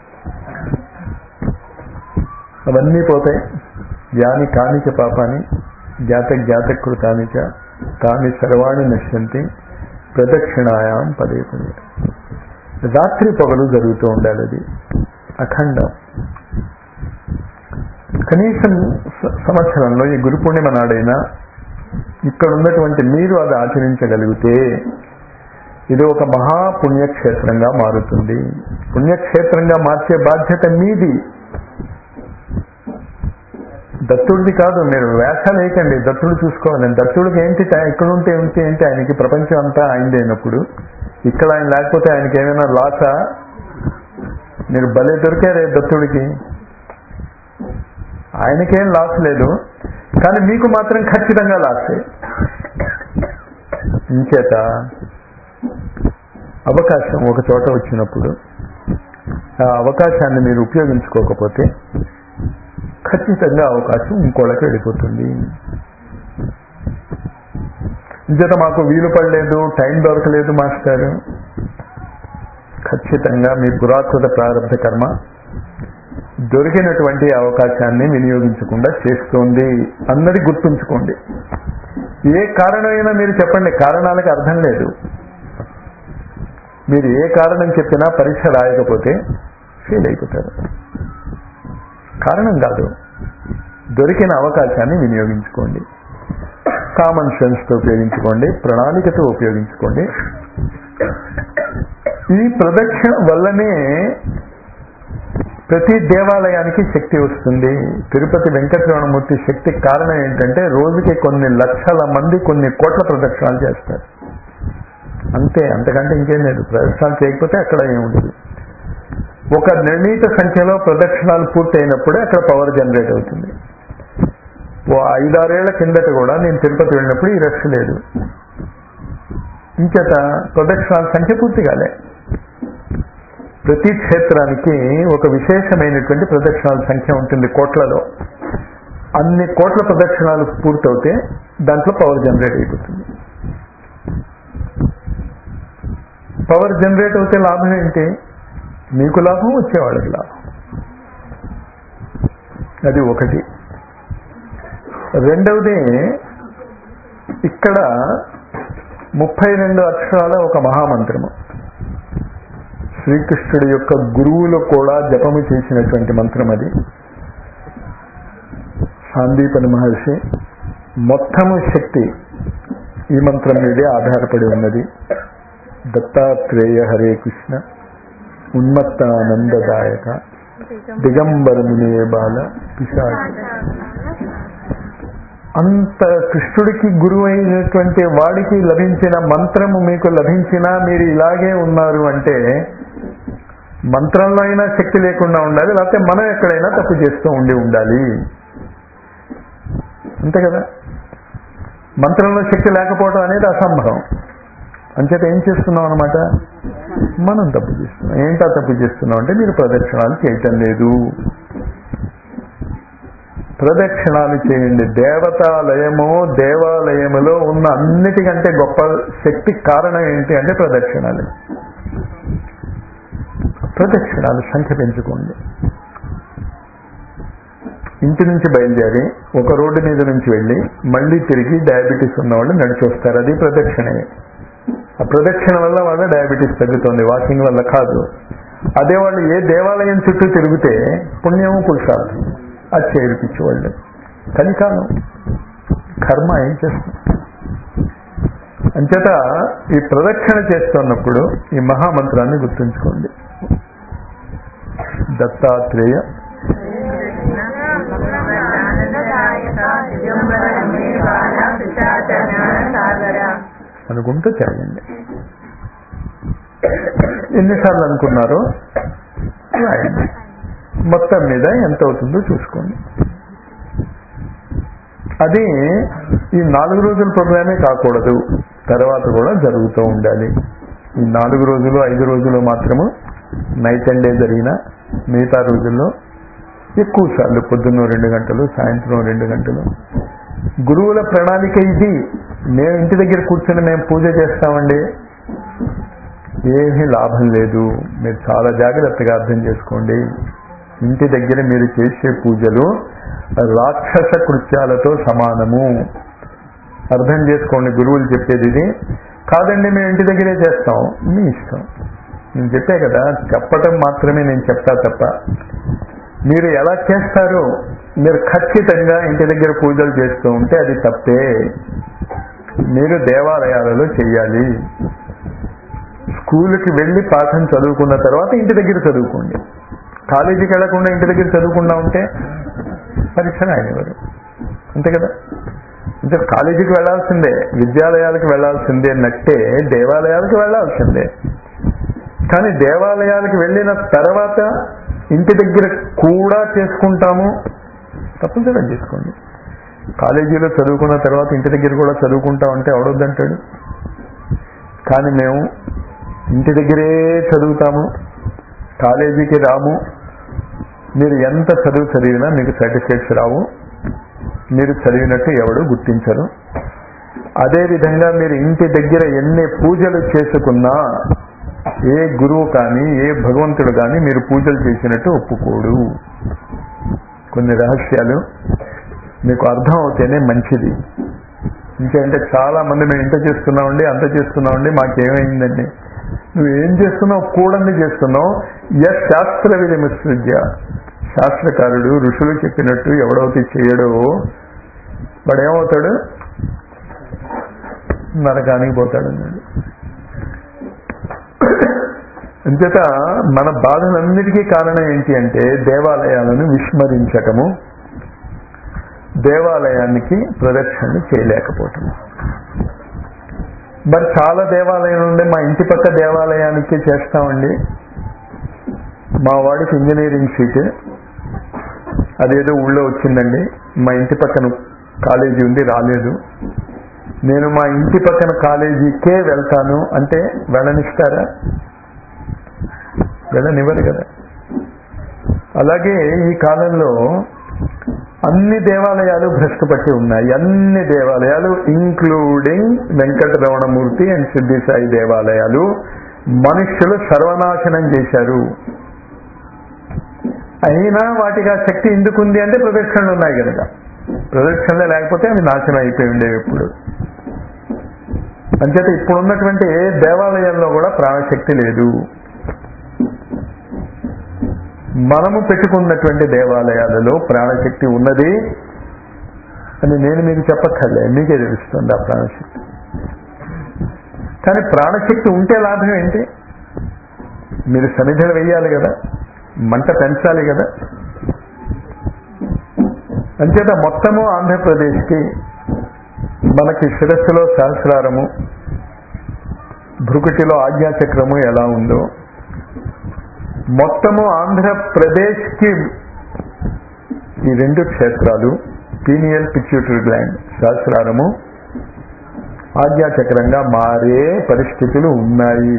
Speaker 1: అవన్నీ పోతాయి. యాని కానిచ పాపాని జ్ఞాత జ్ఞాత కృతానిచ తాని సర్వాణి నశ్యంతి ప్రదక్షిణాయాం పదే పదే. రాత్రి పగలు జరుగుతూ ఉండాలి. అది అఖండం. కనీసం సంవత్సరంలో ఈ గురు పూర్ణిమ నాడైనా ఇక్కడ ఉన్నటువంటి మీరు అది ఆచరించగలిగితే ఇది ఒక మహా పుణ్యక్షేత్రంగా మారుతుంది. పుణ్యక్షేత్రంగా మార్చే బాధ్యత మీది, దత్తుడిది కాదు. మీరు వేషాలు వేయకండి, దత్తుడు చూసుకోవాలి. దత్తుడికి ఏంటి, ఇక్కడ ఉంటే ఏంటి ఏంటి ఆయనకి ప్రపంచం అంతా ఆయనది అయినప్పుడు ఇక్కడ ఆయన లేకపోతే ఆయనకి ఏమైనా లాసా? మీరు భలే దొరికారే దత్తుడికి. ఆయనకేం లాస్ లేదు, కానీ మీకు మాత్రం ఖచ్చితంగా లాసే. ఇంచేత అవకాశం ఒక చోట వచ్చినప్పుడు ఆ అవకాశాన్ని మీరు ఉపయోగించుకోకపోతే ఖచ్చితంగా అవకాశం ఇంకోళ్ళకి వెళ్ళిపోతుంది. ఇంచేత మాకు వీలు పడలేదు, టైం దొరకలేదు మాస్టారు. ఖచ్చితంగా మీ పురాకృత ప్రారంభ కర్మ దొరికినటువంటి అవకాశాన్ని వినియోగించకుండా చేస్తోంది అన్నది గుర్తుంచుకోండి. ఏ కారణమైనా మీరు చెప్పండి, కారణాలకు అర్థం లేదు. మీరు ఏ కారణం చెప్పినా పరీక్ష రాయకపోతే ఫెయిల్ అయిపోతారు. కారణం కాదు, దొరికిన అవకాశాన్ని వినియోగించుకోండి. కామన్ సెన్స్తో ఉపయోగించుకోండి, ప్రణాళికతో ఉపయోగించుకోండి. ఈ ప్రదక్షిణ వల్లనే ప్రతి దేవాలయానికి శక్తి వస్తుంది. తిరుపతి వెంకటరమణమూర్తి శక్తికి కారణం ఏంటంటే రోజుకి కొన్ని లక్షల మంది కొన్ని కోట్ల ప్రదక్షిణాలు చేస్తారు. అంతే, అంతకంటే ఇంకేం లేదు. ప్రదక్షిణాలు చేయకపోతే అక్కడ ఏముంటుంది. ఒక నిర్ణీత సంఖ్యలో ప్రదక్షిణాలు పూర్తి అయినప్పుడే అక్కడ పవర్ జనరేట్ అవుతుంది. ఓ ఐదారేళ్ల కిందట కూడా నేను తిరుపతి వెళ్ళినప్పుడు ఈ రష్ లేదు. ఇంచేత ప్రదక్షిణాల సంఖ్య పూర్తి కాలే. ప్రతి క్షేత్రానికి ఒక విశేషమైనటువంటి ప్రదక్షిణాల సంఖ్య ఉంటుంది కోట్లలో. అన్ని కోట్ల ప్రదక్షిణాలు పూర్తవుతే దాంట్లో పవర్ జనరేట్ అయిపోతుంది. పవర్ జనరేట్ అవుతే లాభం ఏంటి? మీకు లాభం, వచ్చేవాళ్ళకి లాభం. అది ఒకటి. రెండవది, ఇక్కడ ముప్పై రెండు అక్షరాల ఒక మహామంత్రము, శ్రీకృష్ణుడి యొక్క గురువులు కూడా జపము చేసినటువంటి మంత్రం. అది సాందీపని మహర్షి మొత్తము శక్తి ఈ మంత్రం మీదే ఆధారపడి ఉన్నది. దత్తాత్రేయ హరే కృష్ణ ఉన్మత్తానందదాయక దిగంబర మునియే బాల పిశాచ. అంత కృష్ణుడికి గురువు అయినటువంటి వాడికి లభించిన మంత్రము మీకు లభించినా మీరు ఇలాగే ఉన్నారు అంటే మంత్రంలో అయినా శక్తి లేకుండా ఉండాలి, లేకపోతే మనం ఎక్కడైనా తప్పు చేస్తూ ఉండి ఉండాలి. అంతే కదా. మంత్రంలో శక్తి లేకపోవడం అనేది అసంభవం. అంచేత ఏం చేస్తున్నాం అనమాట, మనం తప్పు చేస్తున్నాం. ఏంటా తప్పు చేస్తున్నాం అంటే మీరు ప్రదక్షిణాలు చేయటం లేదు. ప్రదక్షిణాలు చేయండి. దేవతాలయము దేవాలయములో ఉన్న అన్నిటికంటే గొప్ప శక్తి కారణం ఏంటి అంటే ప్రదక్షిణాలు. ప్రదక్షిణాలు సంఖ్య పెంచుకోండి. ఇంటి నుంచి బయలుదేరి ఒక రోడ్డు మీద నుంచి వెళ్ళి మళ్ళీ తిరిగి డయాబెటీస్ ఉన్న వాళ్ళు నడిచి వస్తారు. అది ప్రదక్షిణే. ఆ ప్రదక్షిణ వల్ల వాళ్ళ డయాబెటీస్ తగ్గుతుంది, వాకింగ్ వల్ల కాదు. అదే వాళ్ళు ఏ దేవాలయం చుట్టూ తిరిగితే పుణ్యము పురుషాలు అది చేర్పించేవాళ్ళు. కలికాలం కర్మ ఏం చేస్తాం. అంచేత ఈ ప్రదక్షిణ చేస్తున్నప్పుడు ఈ మహామంత్రాన్ని గుర్తుంచుకోండి. దత్తాత్రేయ అనుకుంటూ చేయండి. ఎన్నిసార్లు అనుకున్నారో రాయండి. మొత్తం మీద ఎంత అవుతుందో చూసుకోండి. అది ఈ నాలుగు రోజుల ప్రోగ్రామే కాకూడదు, తర్వాత కూడా జరుగుతూ ఉండాలి. ఈ నాలుగు రోజులు ఐదు రోజులు మాత్రము నైట్ అండ్ డే జరిగిన, మిగతా రోజుల్లో ఎక్కువ సార్లు, పొద్దున్న రెండు గంటలు, సాయంత్రం రెండు గంటలు. గురువుల ప్రణాళిక ఇది. మేము ఇంటి దగ్గర కూర్చొని మేము పూజ చేస్తామండి, ఏమీ లాభం లేదు. మీరు చాలా జాగ్రత్తగా అర్థం చేసుకోండి. ఇంటి దగ్గర మీరు చేసే పూజలు రాక్షస కృత్యాలతో సమానము. అర్థం చేసుకోండి. గురువులు చెప్పేది ఇది కాదండి, మేము ఇంటి దగ్గరే చేస్తాం, మీ ఇష్టం. నేను చెప్పే కదా, చెప్పటం మాత్రమే నేను చెప్తా తప్ప మీరు ఎలా చేస్తారో, మీరు ఖచ్చితంగా ఇంటి దగ్గర పూజలు చేస్తూ ఉంటే అది తప్పే. మీరు దేవాలయాలలో చెయ్యాలి. స్కూల్కి వెళ్ళి పాఠం చదువుకున్న తర్వాత ఇంటి దగ్గర చదువుకోండి. కాలేజీకి వెళ్లకుండా ఇంటి దగ్గర చదువుకుండా ఉంటే పరీక్ష రాయనివ్వరు, అంతే కదా. అంటే కాలేజీకి వెళ్లాల్సిందే, విద్యాలయాలకు వెళ్లాల్సిందే నట్టే దేవాలయాలకు వెళ్లాల్సిందే. కానీ దేవాలయాలకు వెళ్ళిన తర్వాత ఇంటి దగ్గర కూడా చేసుకుంటాము, తప్పనిసరిగా చేసుకోండి. కాలేజీలో చదువుకున్న తర్వాత ఇంటి దగ్గర కూడా చదువుకుంటామంటే ఎవడొద్దంటాడు. కానీ మేము ఇంటి దగ్గరే చదువుతాము, కాలేజీకి రాము. మీరు ఎంత చదువు చదివినా మీకు సర్టిఫికేట్స్ రావు, మీరు చదివినట్టు ఎవడు గుర్తించరు. అదేవిధంగా మీరు ఇంటి దగ్గర ఎన్ని పూజలు చేసుకున్నా ఏ గురువు కానీ ఏ భగవంతుడు కానీ మీరు పూజలు చేసినట్టు ఒప్పుకోడు. కొన్ని రహస్యాలు మీకు అర్థం అవుతేనే మంచిది. ఇంకేంటే చాలా మంది మేము ఇంత చేస్తున్నామండి, అంత చేస్తున్నామండి, మాకేమైందండి. నువ్వు ఏం చేస్తున్నావు? కూడండి చేస్తున్నావు. ఎస్ శాస్త్ర విధిమిసృజ్య, శాస్త్రకారుడు ఋషులు చెప్పినట్టు ఎవడవుతే చేయడో వాడేమవుతాడు? నరకానికి పోతాడు అన్నాడు. అంచేత మన బాధలన్నిటికీ కారణం ఏంటి అంటే దేవాలయాలను విస్మరించటము, దేవాలయానికి ప్రదక్షిణలు చేయలేకపోవటం. మరి చాలా దేవాలయాలు ఉండే మా ఇంటి పక్క దేవాలయానికి చేస్తామండి. మా వాడికి ఇంజనీరింగ్ సీట్ అదేదో ఊళ్ళో వచ్చిందండి, మా ఇంటి పక్కన కాలేజీ ఉంది రాలేదు, నేను మా ఇంటి పక్కన కాలేజీకే వెళ్తాను అంటే వెళ్ళనిస్తారా? వెళ్ళనివ్వరు కదా. అలాగే ఈ కాలంలో అన్ని దేవాలయాలు భ్రష్టుపట్టి ఉన్నాయి. అన్ని దేవాలయాలు ఇంక్లూడింగ్ వెంకటరమణమూర్తి అండ్ సిద్ధి సాయి దేవాలయాలు మనుష్యులు సర్వనాశనం చేశారు. అయినా వాటికి ఆ శక్తి ఎందుకుంది అంటే ప్రదక్షిణలు ఉన్నాయి కనుక. ప్రదక్షిణలే లేకపోతే అవి నాశనం అయిపోయి ఉండేవి ఇప్పుడు. అంచేత ఇప్పుడున్నటువంటి ఏ దేవాలయంలో కూడా ప్రాణశక్తి లేదు. మనము పెట్టుకున్నటువంటి దేవాలయాలలో ప్రాణశక్తి ఉన్నది అని నేను మీకు చెప్పక్కర్లే, మీకే తెలుస్తుంది ఆ ప్రాణశక్తి. కానీ ప్రాణశక్తి ఉంటే లాభం ఏంటి? మీరు సన్నిధిని వెయ్యాలి కదా, మంట పెంచాలి కదా. అంచేత మొత్తము ఆంధ్రప్రదేశ్కి మనకి శిరస్సులో సహస్రారము, భృకుటిలో ఆజ్ఞాచక్రము ఎలా ఉందో, మొత్తము ఆంధ్రప్రదేశ్కి ఈ రెండు క్షేత్రాలు పీనియల్ పిట్యూటరీ గ్లాండ్ సహస్రారము ఆజ్ఞాచక్రంగా మారే పరిస్థితులు ఉన్నాయి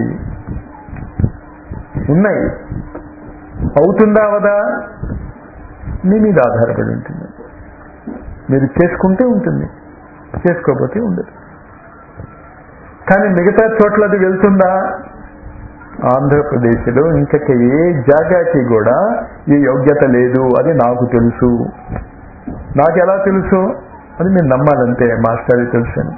Speaker 1: ఉన్నాయి అవుతుందా అవదా మీ మీద ఆధారపడి ఉంటుంది. మీరు చేసుకుంటే ఉంటుంది, చేసుకోకపోతే ఉండదు. కానీ మిగతా చోట్ల అది వెళ్తుందా? ఆంధ్రప్రదేశ్లో ఇంకొక ఏ జాగాకి కూడా ఈ యోగ్యత లేదు. అది నాకు తెలుసు. నాకు ఎలా తెలుసు? అది మీరు నమ్మాలంటే మాస్టర్ తెలుసు అని.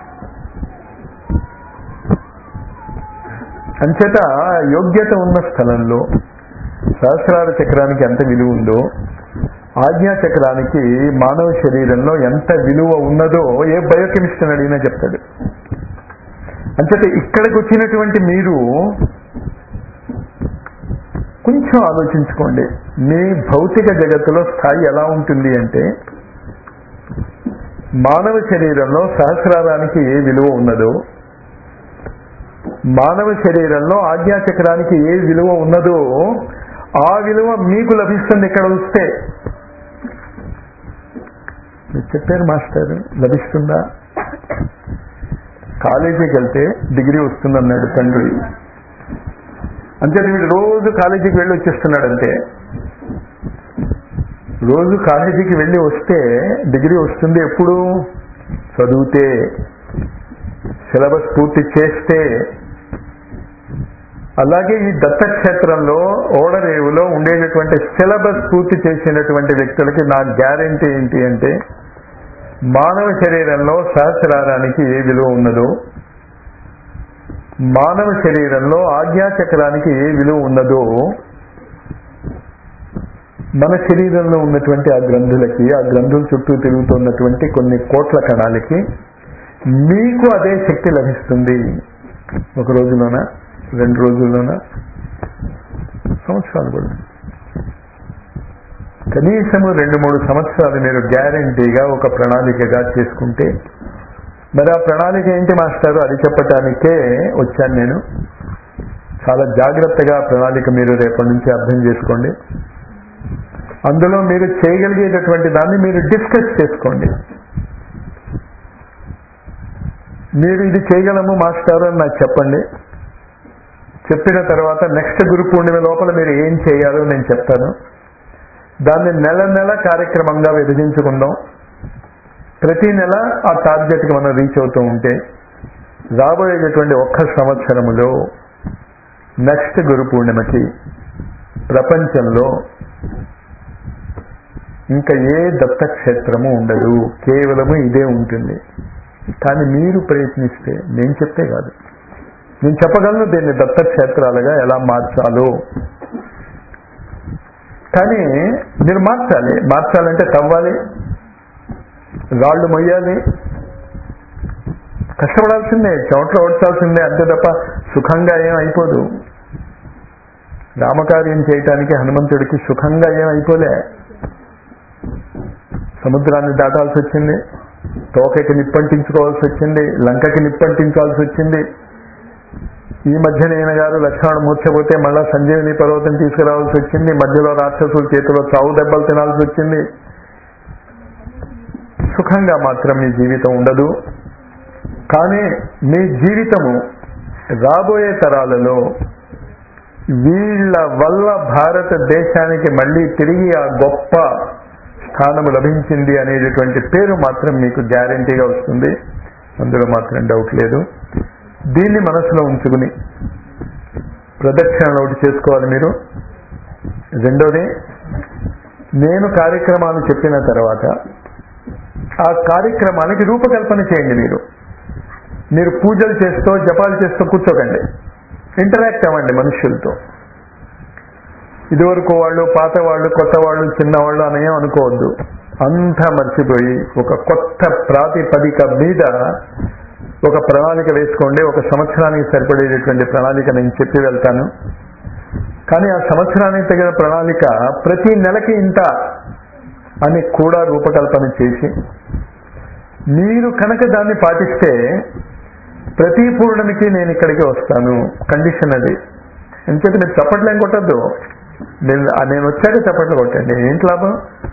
Speaker 1: అంచేత యోగ్యత ఉన్న స్థలంలో సహస్రార చక్రానికి ఎంత విలువ ఉందో, ఆజ్ఞా చక్రానికి మానవ శరీరంలో ఎంత విలువ ఉన్నదో ఏ బయోకెమిస్ట్ని అడిగినా చెప్తాడు. అంచేత ఇక్కడికి వచ్చినటువంటి మీరు కొంచెం ఆలోచించుకోండి. మీ భౌతిక జగత్తులో స్థాయి ఎలా ఉంటుంది అంటే, మానవ శరీరంలో సహస్రారానికి ఏ విలువ ఉన్నదో, మానవ శరీరంలో ఆజ్ఞాచక్రానికి ఏ విలువ ఉన్నదో ఆ విలువ మీకు లభిస్తుంది ఇక్కడ వస్తే. మీరు చెప్పారు మాస్టర్, లభిస్తుందా? కాలేజీకి వెళ్తే డిగ్రీ వస్తుందన్నాడు తండ్రి. అంతే వీడు రోజు కాలేజీకి వెళ్ళి వచ్చేస్తున్నాడు. అంతే రోజు కాలేజీకి వెళ్ళి వస్తే డిగ్రీ వస్తుంది ఎప్పుడు? చదివితే, సిలబస్ పూర్తి చేస్తే. అలాగే ఈ దత్తక్షేత్రంలో ఓడరేవులో ఉండేటటువంటి సిలబస్ పూర్తి చేసినటువంటి వ్యక్తులకి నా గ్యారెంటీ ఏంటి అంటే, మానవ శరీరంలో సహస్రారానికి ఏ విలువ ఉన్నదో, మానవ శరీరంలో ఆజ్ఞాచక్రానికి ఏ విలువ ఉన్నదో, మన శరీరంలో ఉన్నటువంటి ఆ గ్రంథులకి, ఆ గ్రంథుల చుట్టూ తిరుగుతున్నటువంటి కొన్ని కోట్ల కణాలకి మీకు అదే శక్తి లభిస్తుంది. ఒక రోజులోనా, రెండు రోజుల్లోనా, సంవత్సరాలు కూడా. కనీసము రెండు మూడు సంవత్సరాలు మీరు గ్యారెంటీగా ఒక ప్రణాళికగా చేసుకుంటే, మరి ఆ ప్రణాళిక ఏంటి మాస్టారు? అది చెప్పటానికే వచ్చాను నేను. చాలా జాగ్రత్తగా ప్రణాళిక మీరు రేపటి నుంచి అర్థం చేసుకోండి. అందులో మీరు చేయగలిగేటటువంటి దాన్ని మీరు డిస్కస్ చేసుకోండి. మీరు ఇది చేయగలము మాస్టారు అని నాకు చెప్పండి. చెప్పిన తర్వాత నెక్స్ట్ గురు పూర్ణిమ లోపల మీరు ఏం చేయాలో నేను చెప్తాను. దాన్ని నెల నెల కార్యక్రమంగా విభజించుకుందాం. ప్రతి నెల ఆ టార్గెట్కి మనం రీచ్ అవుతూ ఉంటే రాబోయేటటువంటి ఒక్క సంవత్సరములో నెక్స్ట్ గురు పూర్ణిమకి ప్రపంచంలో ఇంకా ఏ దత్తక్షేత్రము ఉండదు, కేవలము ఇదే ఉంటుంది. కానీ మీరు ప్రయత్నిస్తే, నేను చెప్తే కాదు, నేను చెప్పగలను దీన్ని దత్తక్షేత్రాలుగా ఎలా మార్చాలో. కానీ మీరు మార్చాలి. మార్చాలంటే తవ్వాలి, రాళ్ళు మొయ్యాలి, కష్టపడాల్సిందే, చెమట్లో ఓడ్చాల్సిందే. అంతే తప్ప సుఖంగా ఏం అయిపోదు. రామకార్యం చేయటానికి హనుమంతుడికి సుఖంగా ఏం అయిపోలే. సముద్రాన్ని దాటాల్సి వచ్చింది, తోకకి నిప్పంటించుకోవాల్సి వచ్చింది, లంకకి నిప్పంటించాల్సి వచ్చింది. ఈ మధ్య నేను గారు లక్ష్మణుడు మూర్చపోతే మళ్ళా సంజీవిని పర్వతం తీసుకురావాల్సి వచ్చింది. మధ్యలో రాక్షసుల చేతిలో చావు దెబ్బలు తినాల్సి వచ్చింది. సుఖంగా మాత్రం మీ జీవితం ఉండదు. కానీ మీ జీవితము రాబోయే తరాలలో వీళ్ళ వల్ల భారతదేశానికి మళ్ళీ తిరిగి ఆ గొప్ప స్థానము లభించింది అనేటటువంటి పేరు మాత్రం మీకు గ్యారెంటీగా వస్తుంది. అందులో మాత్రం డౌట్ లేదు. దీన్ని మనసులో ఉంచుకుని ప్రదక్షిణలు ఒకటి చేసుకోవాలి మీరు. రెండోది, నేను కార్యక్రమాలు చెప్పిన తర్వాత ఆ కార్యక్రమానికి రూపకల్పన చేయండి. మీరు మీరు పూజలు చేస్తూ జపాలు చేస్తూ కూర్చోకండి, ఇంటరాక్ట్ అవ్వండి మనుషులతో. ఇదివరకు వాళ్ళు, పాత వాళ్ళు, కొత్త వాళ్ళు, చిన్నవాళ్ళు అనేం అనుకోవద్దు. అంతా మర్చిపోయి ఒక కొత్త ప్రాతిపదిక మీద ఒక ప్రణాళిక వేసుకోండి. ఒక సంవత్సరానికి సరిపడేటటువంటి ప్రణాళిక నేను చెప్పి వెళ్తాను. కానీ ఆ సంవత్సరానికి తగిన ప్రణాళిక ప్రతి నెలకి ఇంత అని కూడా రూపకల్పన చేసి మీరు కనుక దాన్ని పాటిస్తే ప్రతి పూర్ణమికి నేను ఇక్కడికి వస్తాను. కండిషన్ అది. ఎందుకంటే మీరు చప్పట్లు ఏం కొట్టద్దు. నేను నేను వచ్చాక చప్పట్లు కొట్టండి, ఏంటి లాభం?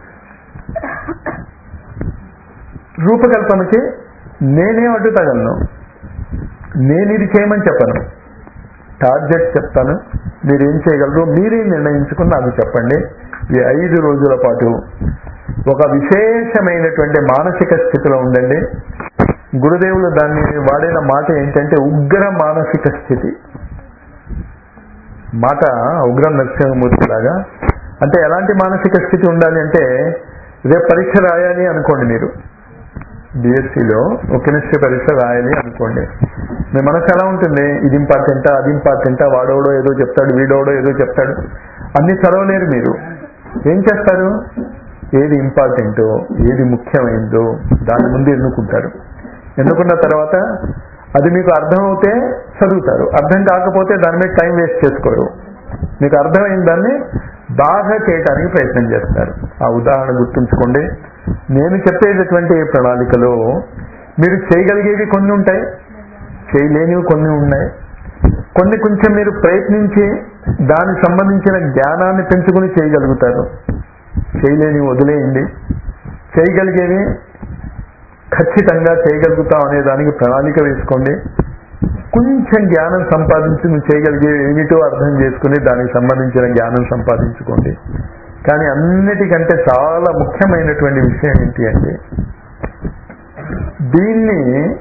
Speaker 1: రూపకల్పనకి నేనే అడ్డు తగలను. నేను ఇది చేయమని చెప్పను, టార్గెట్ చెప్తాను. మీరేం చేయగలరు మీరే నిర్ణయించుకుని నాకు చెప్పండి. ఈ ఐదు రోజుల పాటు ఒక విశేషమైనటువంటి మానసిక స్థితిలో ఉండండి. గురుదేవులు దాన్ని వాడిన మాట ఏంటంటే ఉగ్ర మానసిక స్థితి. మాట ఉగ్రం నరసింహమూర్తి లాగా. అంటే ఎలాంటి మానసిక స్థితి ఉండాలి అంటే, రేపు పరీక్ష రాయాలి అనుకోండి, మీరు బిఎస్సిలో ఒక కెమిస్ట్రీ పరీక్ష రాయాలి అనుకోండి. మీ మనసు ఎలా ఉంటుంది? ఇది ఇంపార్టెంటా, అది ఇంపార్టెంటా, వాడోడో ఏదో చెప్తాడు, వీడోడో ఏదో చెప్తాడు, అన్ని చదవలేరు. మీరు ఏం చేస్తారు? ఏది ఇంపార్టెంటో, ఏది ముఖ్యమైందో దాని ముందు ఎన్నుకుంటారు. ఎన్నుకున్న తర్వాత అది మీకు అర్థమవుతే చదువుతారు, అర్థం కాకపోతే దాని మీద టైం వేస్ట్ చేసుకోరు. మీకు అర్థమైన దాన్ని బాగా చేయడానికి ప్రయత్నం చేస్తారు. ఆ ఉదాహరణ గుర్తుంచుకోండి. నేను చెప్పేటటువంటి ప్రణాళికలో మీరు చేయగలిగేవి కొన్ని ఉంటాయి, చేయలేనివి కొన్ని ఉన్నాయి. కొన్ని కొంచెం మీరు ప్రయత్నించి దానికి సంబంధించిన జ్ఞానాన్ని పెంచుకుని చేయగలుగుతారు. చేయలేనివి వదిలేయండి. చేయగలిగేవి ఖచ్చితంగా చేయగలుగుతాం అనే దానికి ప్రణాళిక వేసుకోండి. కొంచెం జ్ఞానం సంపాదించి నువ్వు చేయగలిగే ఏమిటో అర్థం చేసుకుని దానికి సంబంధించిన జ్ఞానం సంపాదించుకోండి. కానీ అన్నిటికంటే చాలా ముఖ్యమైనటువంటి విషయం ఏంటి అంటే దీన్ని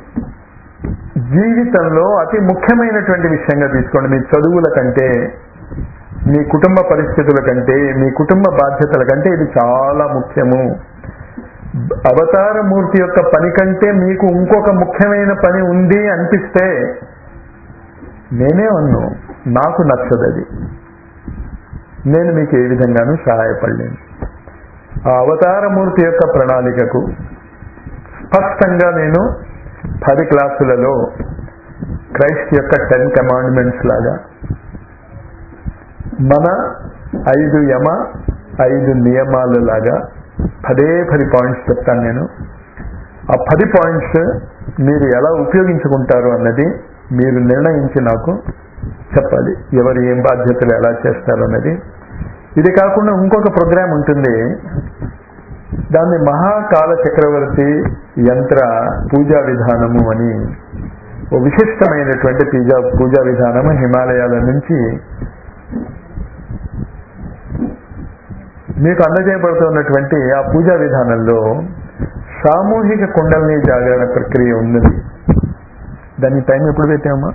Speaker 1: జీవితంలో అతి ముఖ్యమైనటువంటి విషయంగా తీసుకోండి. మీ చదువుల కంటే, మీ కుటుంబ పరిస్థితుల కంటే, మీ కుటుంబ బాధ్యతల కంటే ఇది చాలా ముఖ్యము. అవతారమూర్తి యొక్క పని కంటే మీకు ఇంకొక ముఖ్యమైన పని ఉంది అనిపిస్తే నేనే అన్ను, నాకు నచ్చదు అది. నేను మీకు ఏ విధంగానూ సహాయపడలేను. ఆ అవతారమూర్తి యొక్క ప్రణాళికకు స్పష్టంగా నేను పది క్లాసులలో క్రైస్ట్ యొక్క టెన్ కమాండ్మెంట్స్ లాగా మన ఐదు యమ ఐదు నియమాలు లాగా పదే పది పాయింట్స్ చెప్తాను నేను. ఆ పది పాయింట్స్ మీరు ఎలా ఉపయోగించుకుంటారు అన్నది మీరు నిర్ణయించి నాకు చెప్పాలి. ఎవరు ఏం బాధ్యతలు ఎలా చేస్తారు అన్నది. ఇది కాకుండా ఇంకొక ప్రోగ్రాం ఉంటుంది, దాన్ని మహాకాల చక్రవర్తి యంత్ర పూజా విధానము అని ఓ విశిష్టమైనటువంటి పూజా పూజా విధానము హిమాలయాల నుంచి మీకు అందజేయబడుతున్నటువంటి ఆ పూజా విధానంలో సామూహిక కుండలిని జాగరణ ప్రక్రియ ఉన్నది. దాని టైం ఎప్పుడు పెట్టామా?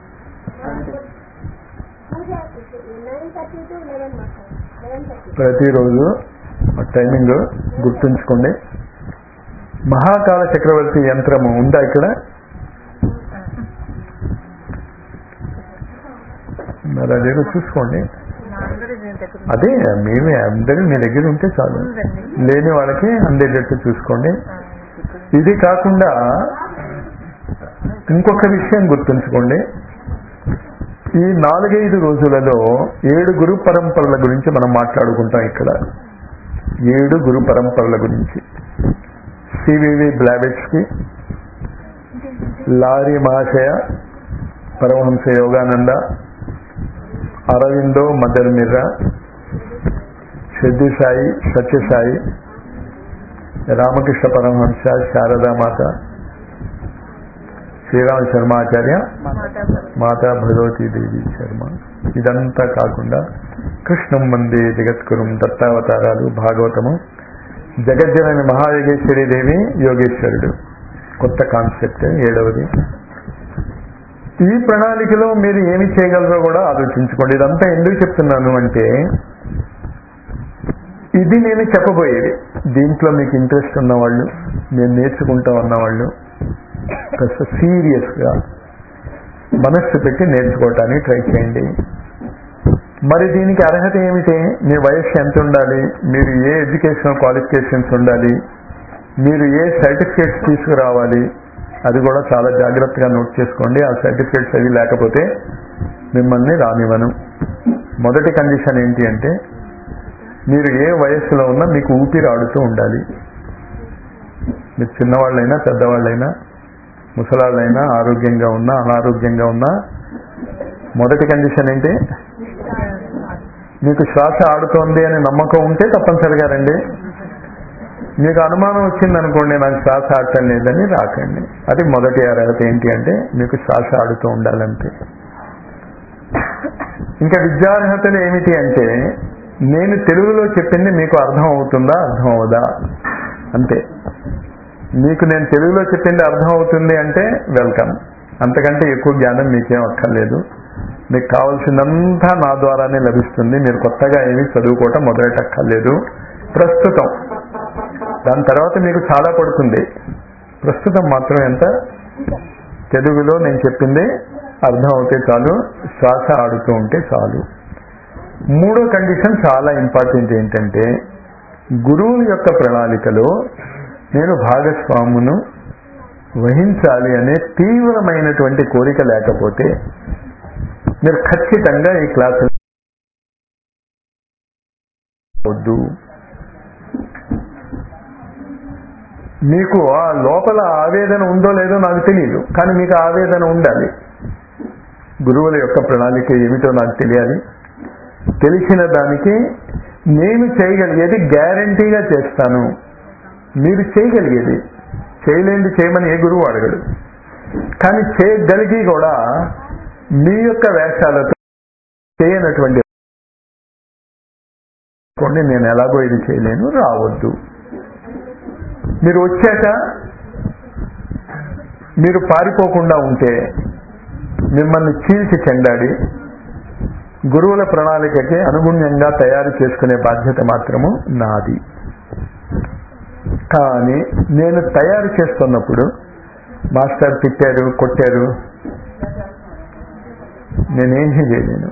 Speaker 1: ప్రతిరోజు టైమింగ్ గుర్తుంచుకోండి. మహాకాల చక్రవర్తి యంత్రము ఉందా ఇక్కడ? మరి అదేదో చూసుకోండి. అదే మేమే అందరూ మీ దగ్గర ఉంటే చాలు, లేని వాళ్ళకి అందేటట్టు చూసుకోండి. ఇది కాకుండా ఇంకొక విషయం గుర్తుంచుకోండి. ఈ నాలుగైదు రోజులలో ఏడు గురు పరంపరల గురించి మనం మాట్లాడుకుంటాం. ఇక్కడ ఏడు గురు పరంపరల గురించి CVV Blavatsky, Lahiri Mahasaya, Paramahansa Yogananda, Aurobindo Mother Mirra, సిద్ధి సాయి, సత్యసాయి, రామకృష్ణ పరమహంస, శారదామాత, శ్రీరామ శర్మాచార్య, మాతా భగవతీ దేవి శర్మ. ఇదంతా కాకుండా కృష్ణం వందే జగద్గురుం, దత్తావతారాలు, భాగవతము, జగజ్జనని మహాయోగేశ్వరి దేవి, యోగేశ్వరుడు, కొత్త కాన్సెప్ట్ ఏడవది. ఈ ప్రణాళికలో మీరు ఏమి చేయగలరో కూడా ఆలోచించుకోండి. ఇదంతా ఎందుకు చెప్తున్నాను అంటే ఇది నేను చెప్పబోయేది. దీంట్లో మీకు ఇంట్రెస్ట్ ఉన్నవాళ్ళు, నేను నేర్చుకుంటా ఉన్నవాళ్ళు కాస్త సీరియస్గా మనస్సు పెట్టి నేర్చుకోవటానికి ట్రై చేయండి. మరి దీనికి అర్హత ఏమిటి? మీ వయస్సు ఎంత ఉండాలి, మీరు ఏ ఎడ్యుకేషనల్ క్వాలిఫికేషన్స్ ఉండాలి, మీరు ఏ సర్టిఫికేట్స్ తీసుకురావాలి, అది కూడా చాలా జాగ్రత్తగా నోట్ చేసుకోండి. ఆ సర్టిఫికేట్స్ అవి లేకపోతే మిమ్మల్ని రానివ్వను. మొదటి కండిషన్ ఏంటి అంటే మీరు ఏ వయస్సులో ఉన్నా మీకు ఊపిరి ఆడుతూ ఉండాలి. మీరు చిన్నవాళ్ళైనా పెద్దవాళ్ళైనా ముసలాళ్ళైనా ఆరోగ్యంగా ఉన్నా అనారోగ్యంగా ఉన్నా మొదటి కండిషన్ ఏంటి? మీకు శ్వాస ఆడుతోంది అనే నమ్మకం ఉంటే తప్పనిసరిగా రండి. మీకు అనుమానం వచ్చిందనుకోండి నాకు శ్వాస ఆడటం లేదని రాకండి. అది మొదటి అర్హత. ఏంటి అంటే మీకు శ్వాస ఆడుతూ ఉండాలంటే. ఇంకా విద్యార్హతలు ఏమిటి అంటే నేను తెలుగులో చెప్పింది మీకు అర్థం అవుతుందా అర్థం అవుదా అంతే. మీకు నేను తెలుగులో చెప్పింది అర్థం అవుతుంది అంటే వెల్కమ్. అంతకంటే ఎక్కువ జ్ఞానం మీకేం అక్కర్లేదు. మీకు కావాల్సిందంతా నా ద్వారానే లభిస్తుంది. మీరు కొత్తగా ఏమీ చదువుకోవటం మొదలెట్టక్కర్లేదు ప్రస్తుతం. దాని తర్వాత మీకు చాలా పడుతుంది. ప్రస్తుతం మాత్రం ఎంత తెలుగులో నేను చెప్పింది అర్థం అవుతే చాలు, శ్వాస ఆడుతూ ఉంటే చాలు. మూడో కండిషన్ చాలా ఇంపార్టెంట్. ఏంటంటే గురువు యొక్క ప్రణాళికలో నేను భాగస్వామును వహించాలి అనే తీవ్రమైనటువంటి కోరిక లేకపోతే మీరు ఖచ్చితంగా ఈ క్లాసు వద్దు. మీకు ఆ లోపల ఆవేదన ఉందో లేదో నాకు తెలియదు, కానీ మీకు ఆవేదన ఉండాలి. గురువుల యొక్క ప్రణాళిక ఏమిటో నాకు తెలియాలి. తెలిసిన దానికి నేను చేయగలిగేది గ్యారంటీగా చేస్తాను. మీరు చేయగలిగేది చేయలేండి చేయమని ఏ గురువు అడగడు. కానీ చేయగలిగి కూడా మీ యొక్క వేషాలతో చేయనటువంటి వెళ్ళిపోండి, నేను ఎలాగో ఇది చేయలేను, రావద్దు. మీరు వచ్చాక మీరు పారిపోకుండా ఉంటే మిమ్మల్ని చీల్చి చెండాడి గురువుల ప్రణాళికకి అనుగుణ్యంగా తయారు చేసుకునే బాధ్యత మాత్రము నాది. కానీ నేను తయారు చేస్తున్నప్పుడు మాస్టర్ తిట్టారు, కొట్టారు, నేనేం చేయలేను.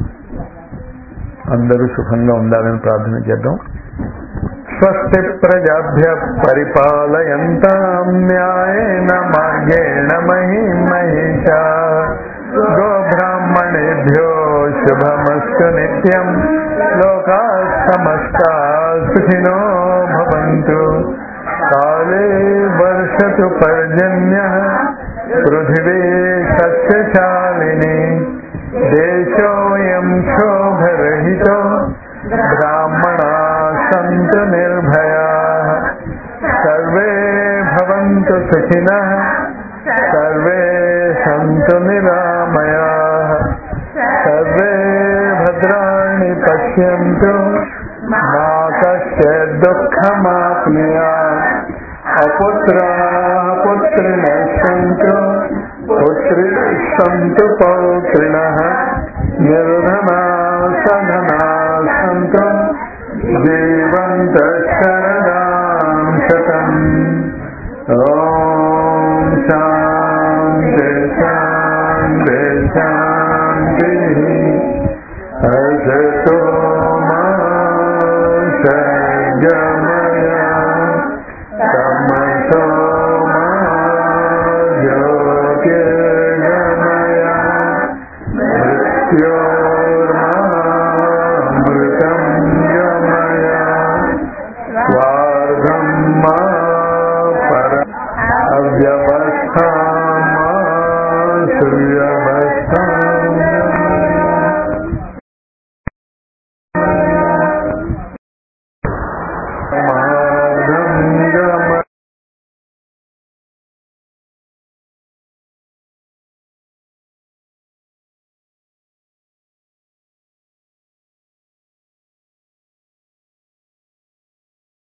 Speaker 1: అందరూ సుఖంగా ఉండాలని ప్రార్థన చేద్దాం. స్వస్తి ప్రజాభ్య పరిపాలయంతాం న్యాయేన మార్గేణ మహిం మహిషా గోబ్రాహ్మణేభ్యో శుభమస్తు నిత్యం లోకాః సమస్తాః సుఖినో భవంతు. కాలే వర్షతు పర్జన్యః పృథివీ సస్యశాలినీ దేశోऽयं శోభరహితో బ్రాహ్మణాः సంతు నిర్భయాः. సర్వే భవంతు సుఖినః సర్వే సంతు నిరామయాః. సర్వే భద్రాణి పశ్యంతు మా కశ్చిద్ దుఃఖమాప్నుయాత్. అపుత్రాः పుత్రిణः సంతు పుత్రిణः సంతు పౌత్రిణः. నిర్ధనాः సధనాः సంతు జీవంతః శరదాం శతం. ఓం శాంతి శాంతి శాంతిః. అసతో మా సద్గమయ తమసో మా జ్యోతిర్గమయ మృత్యో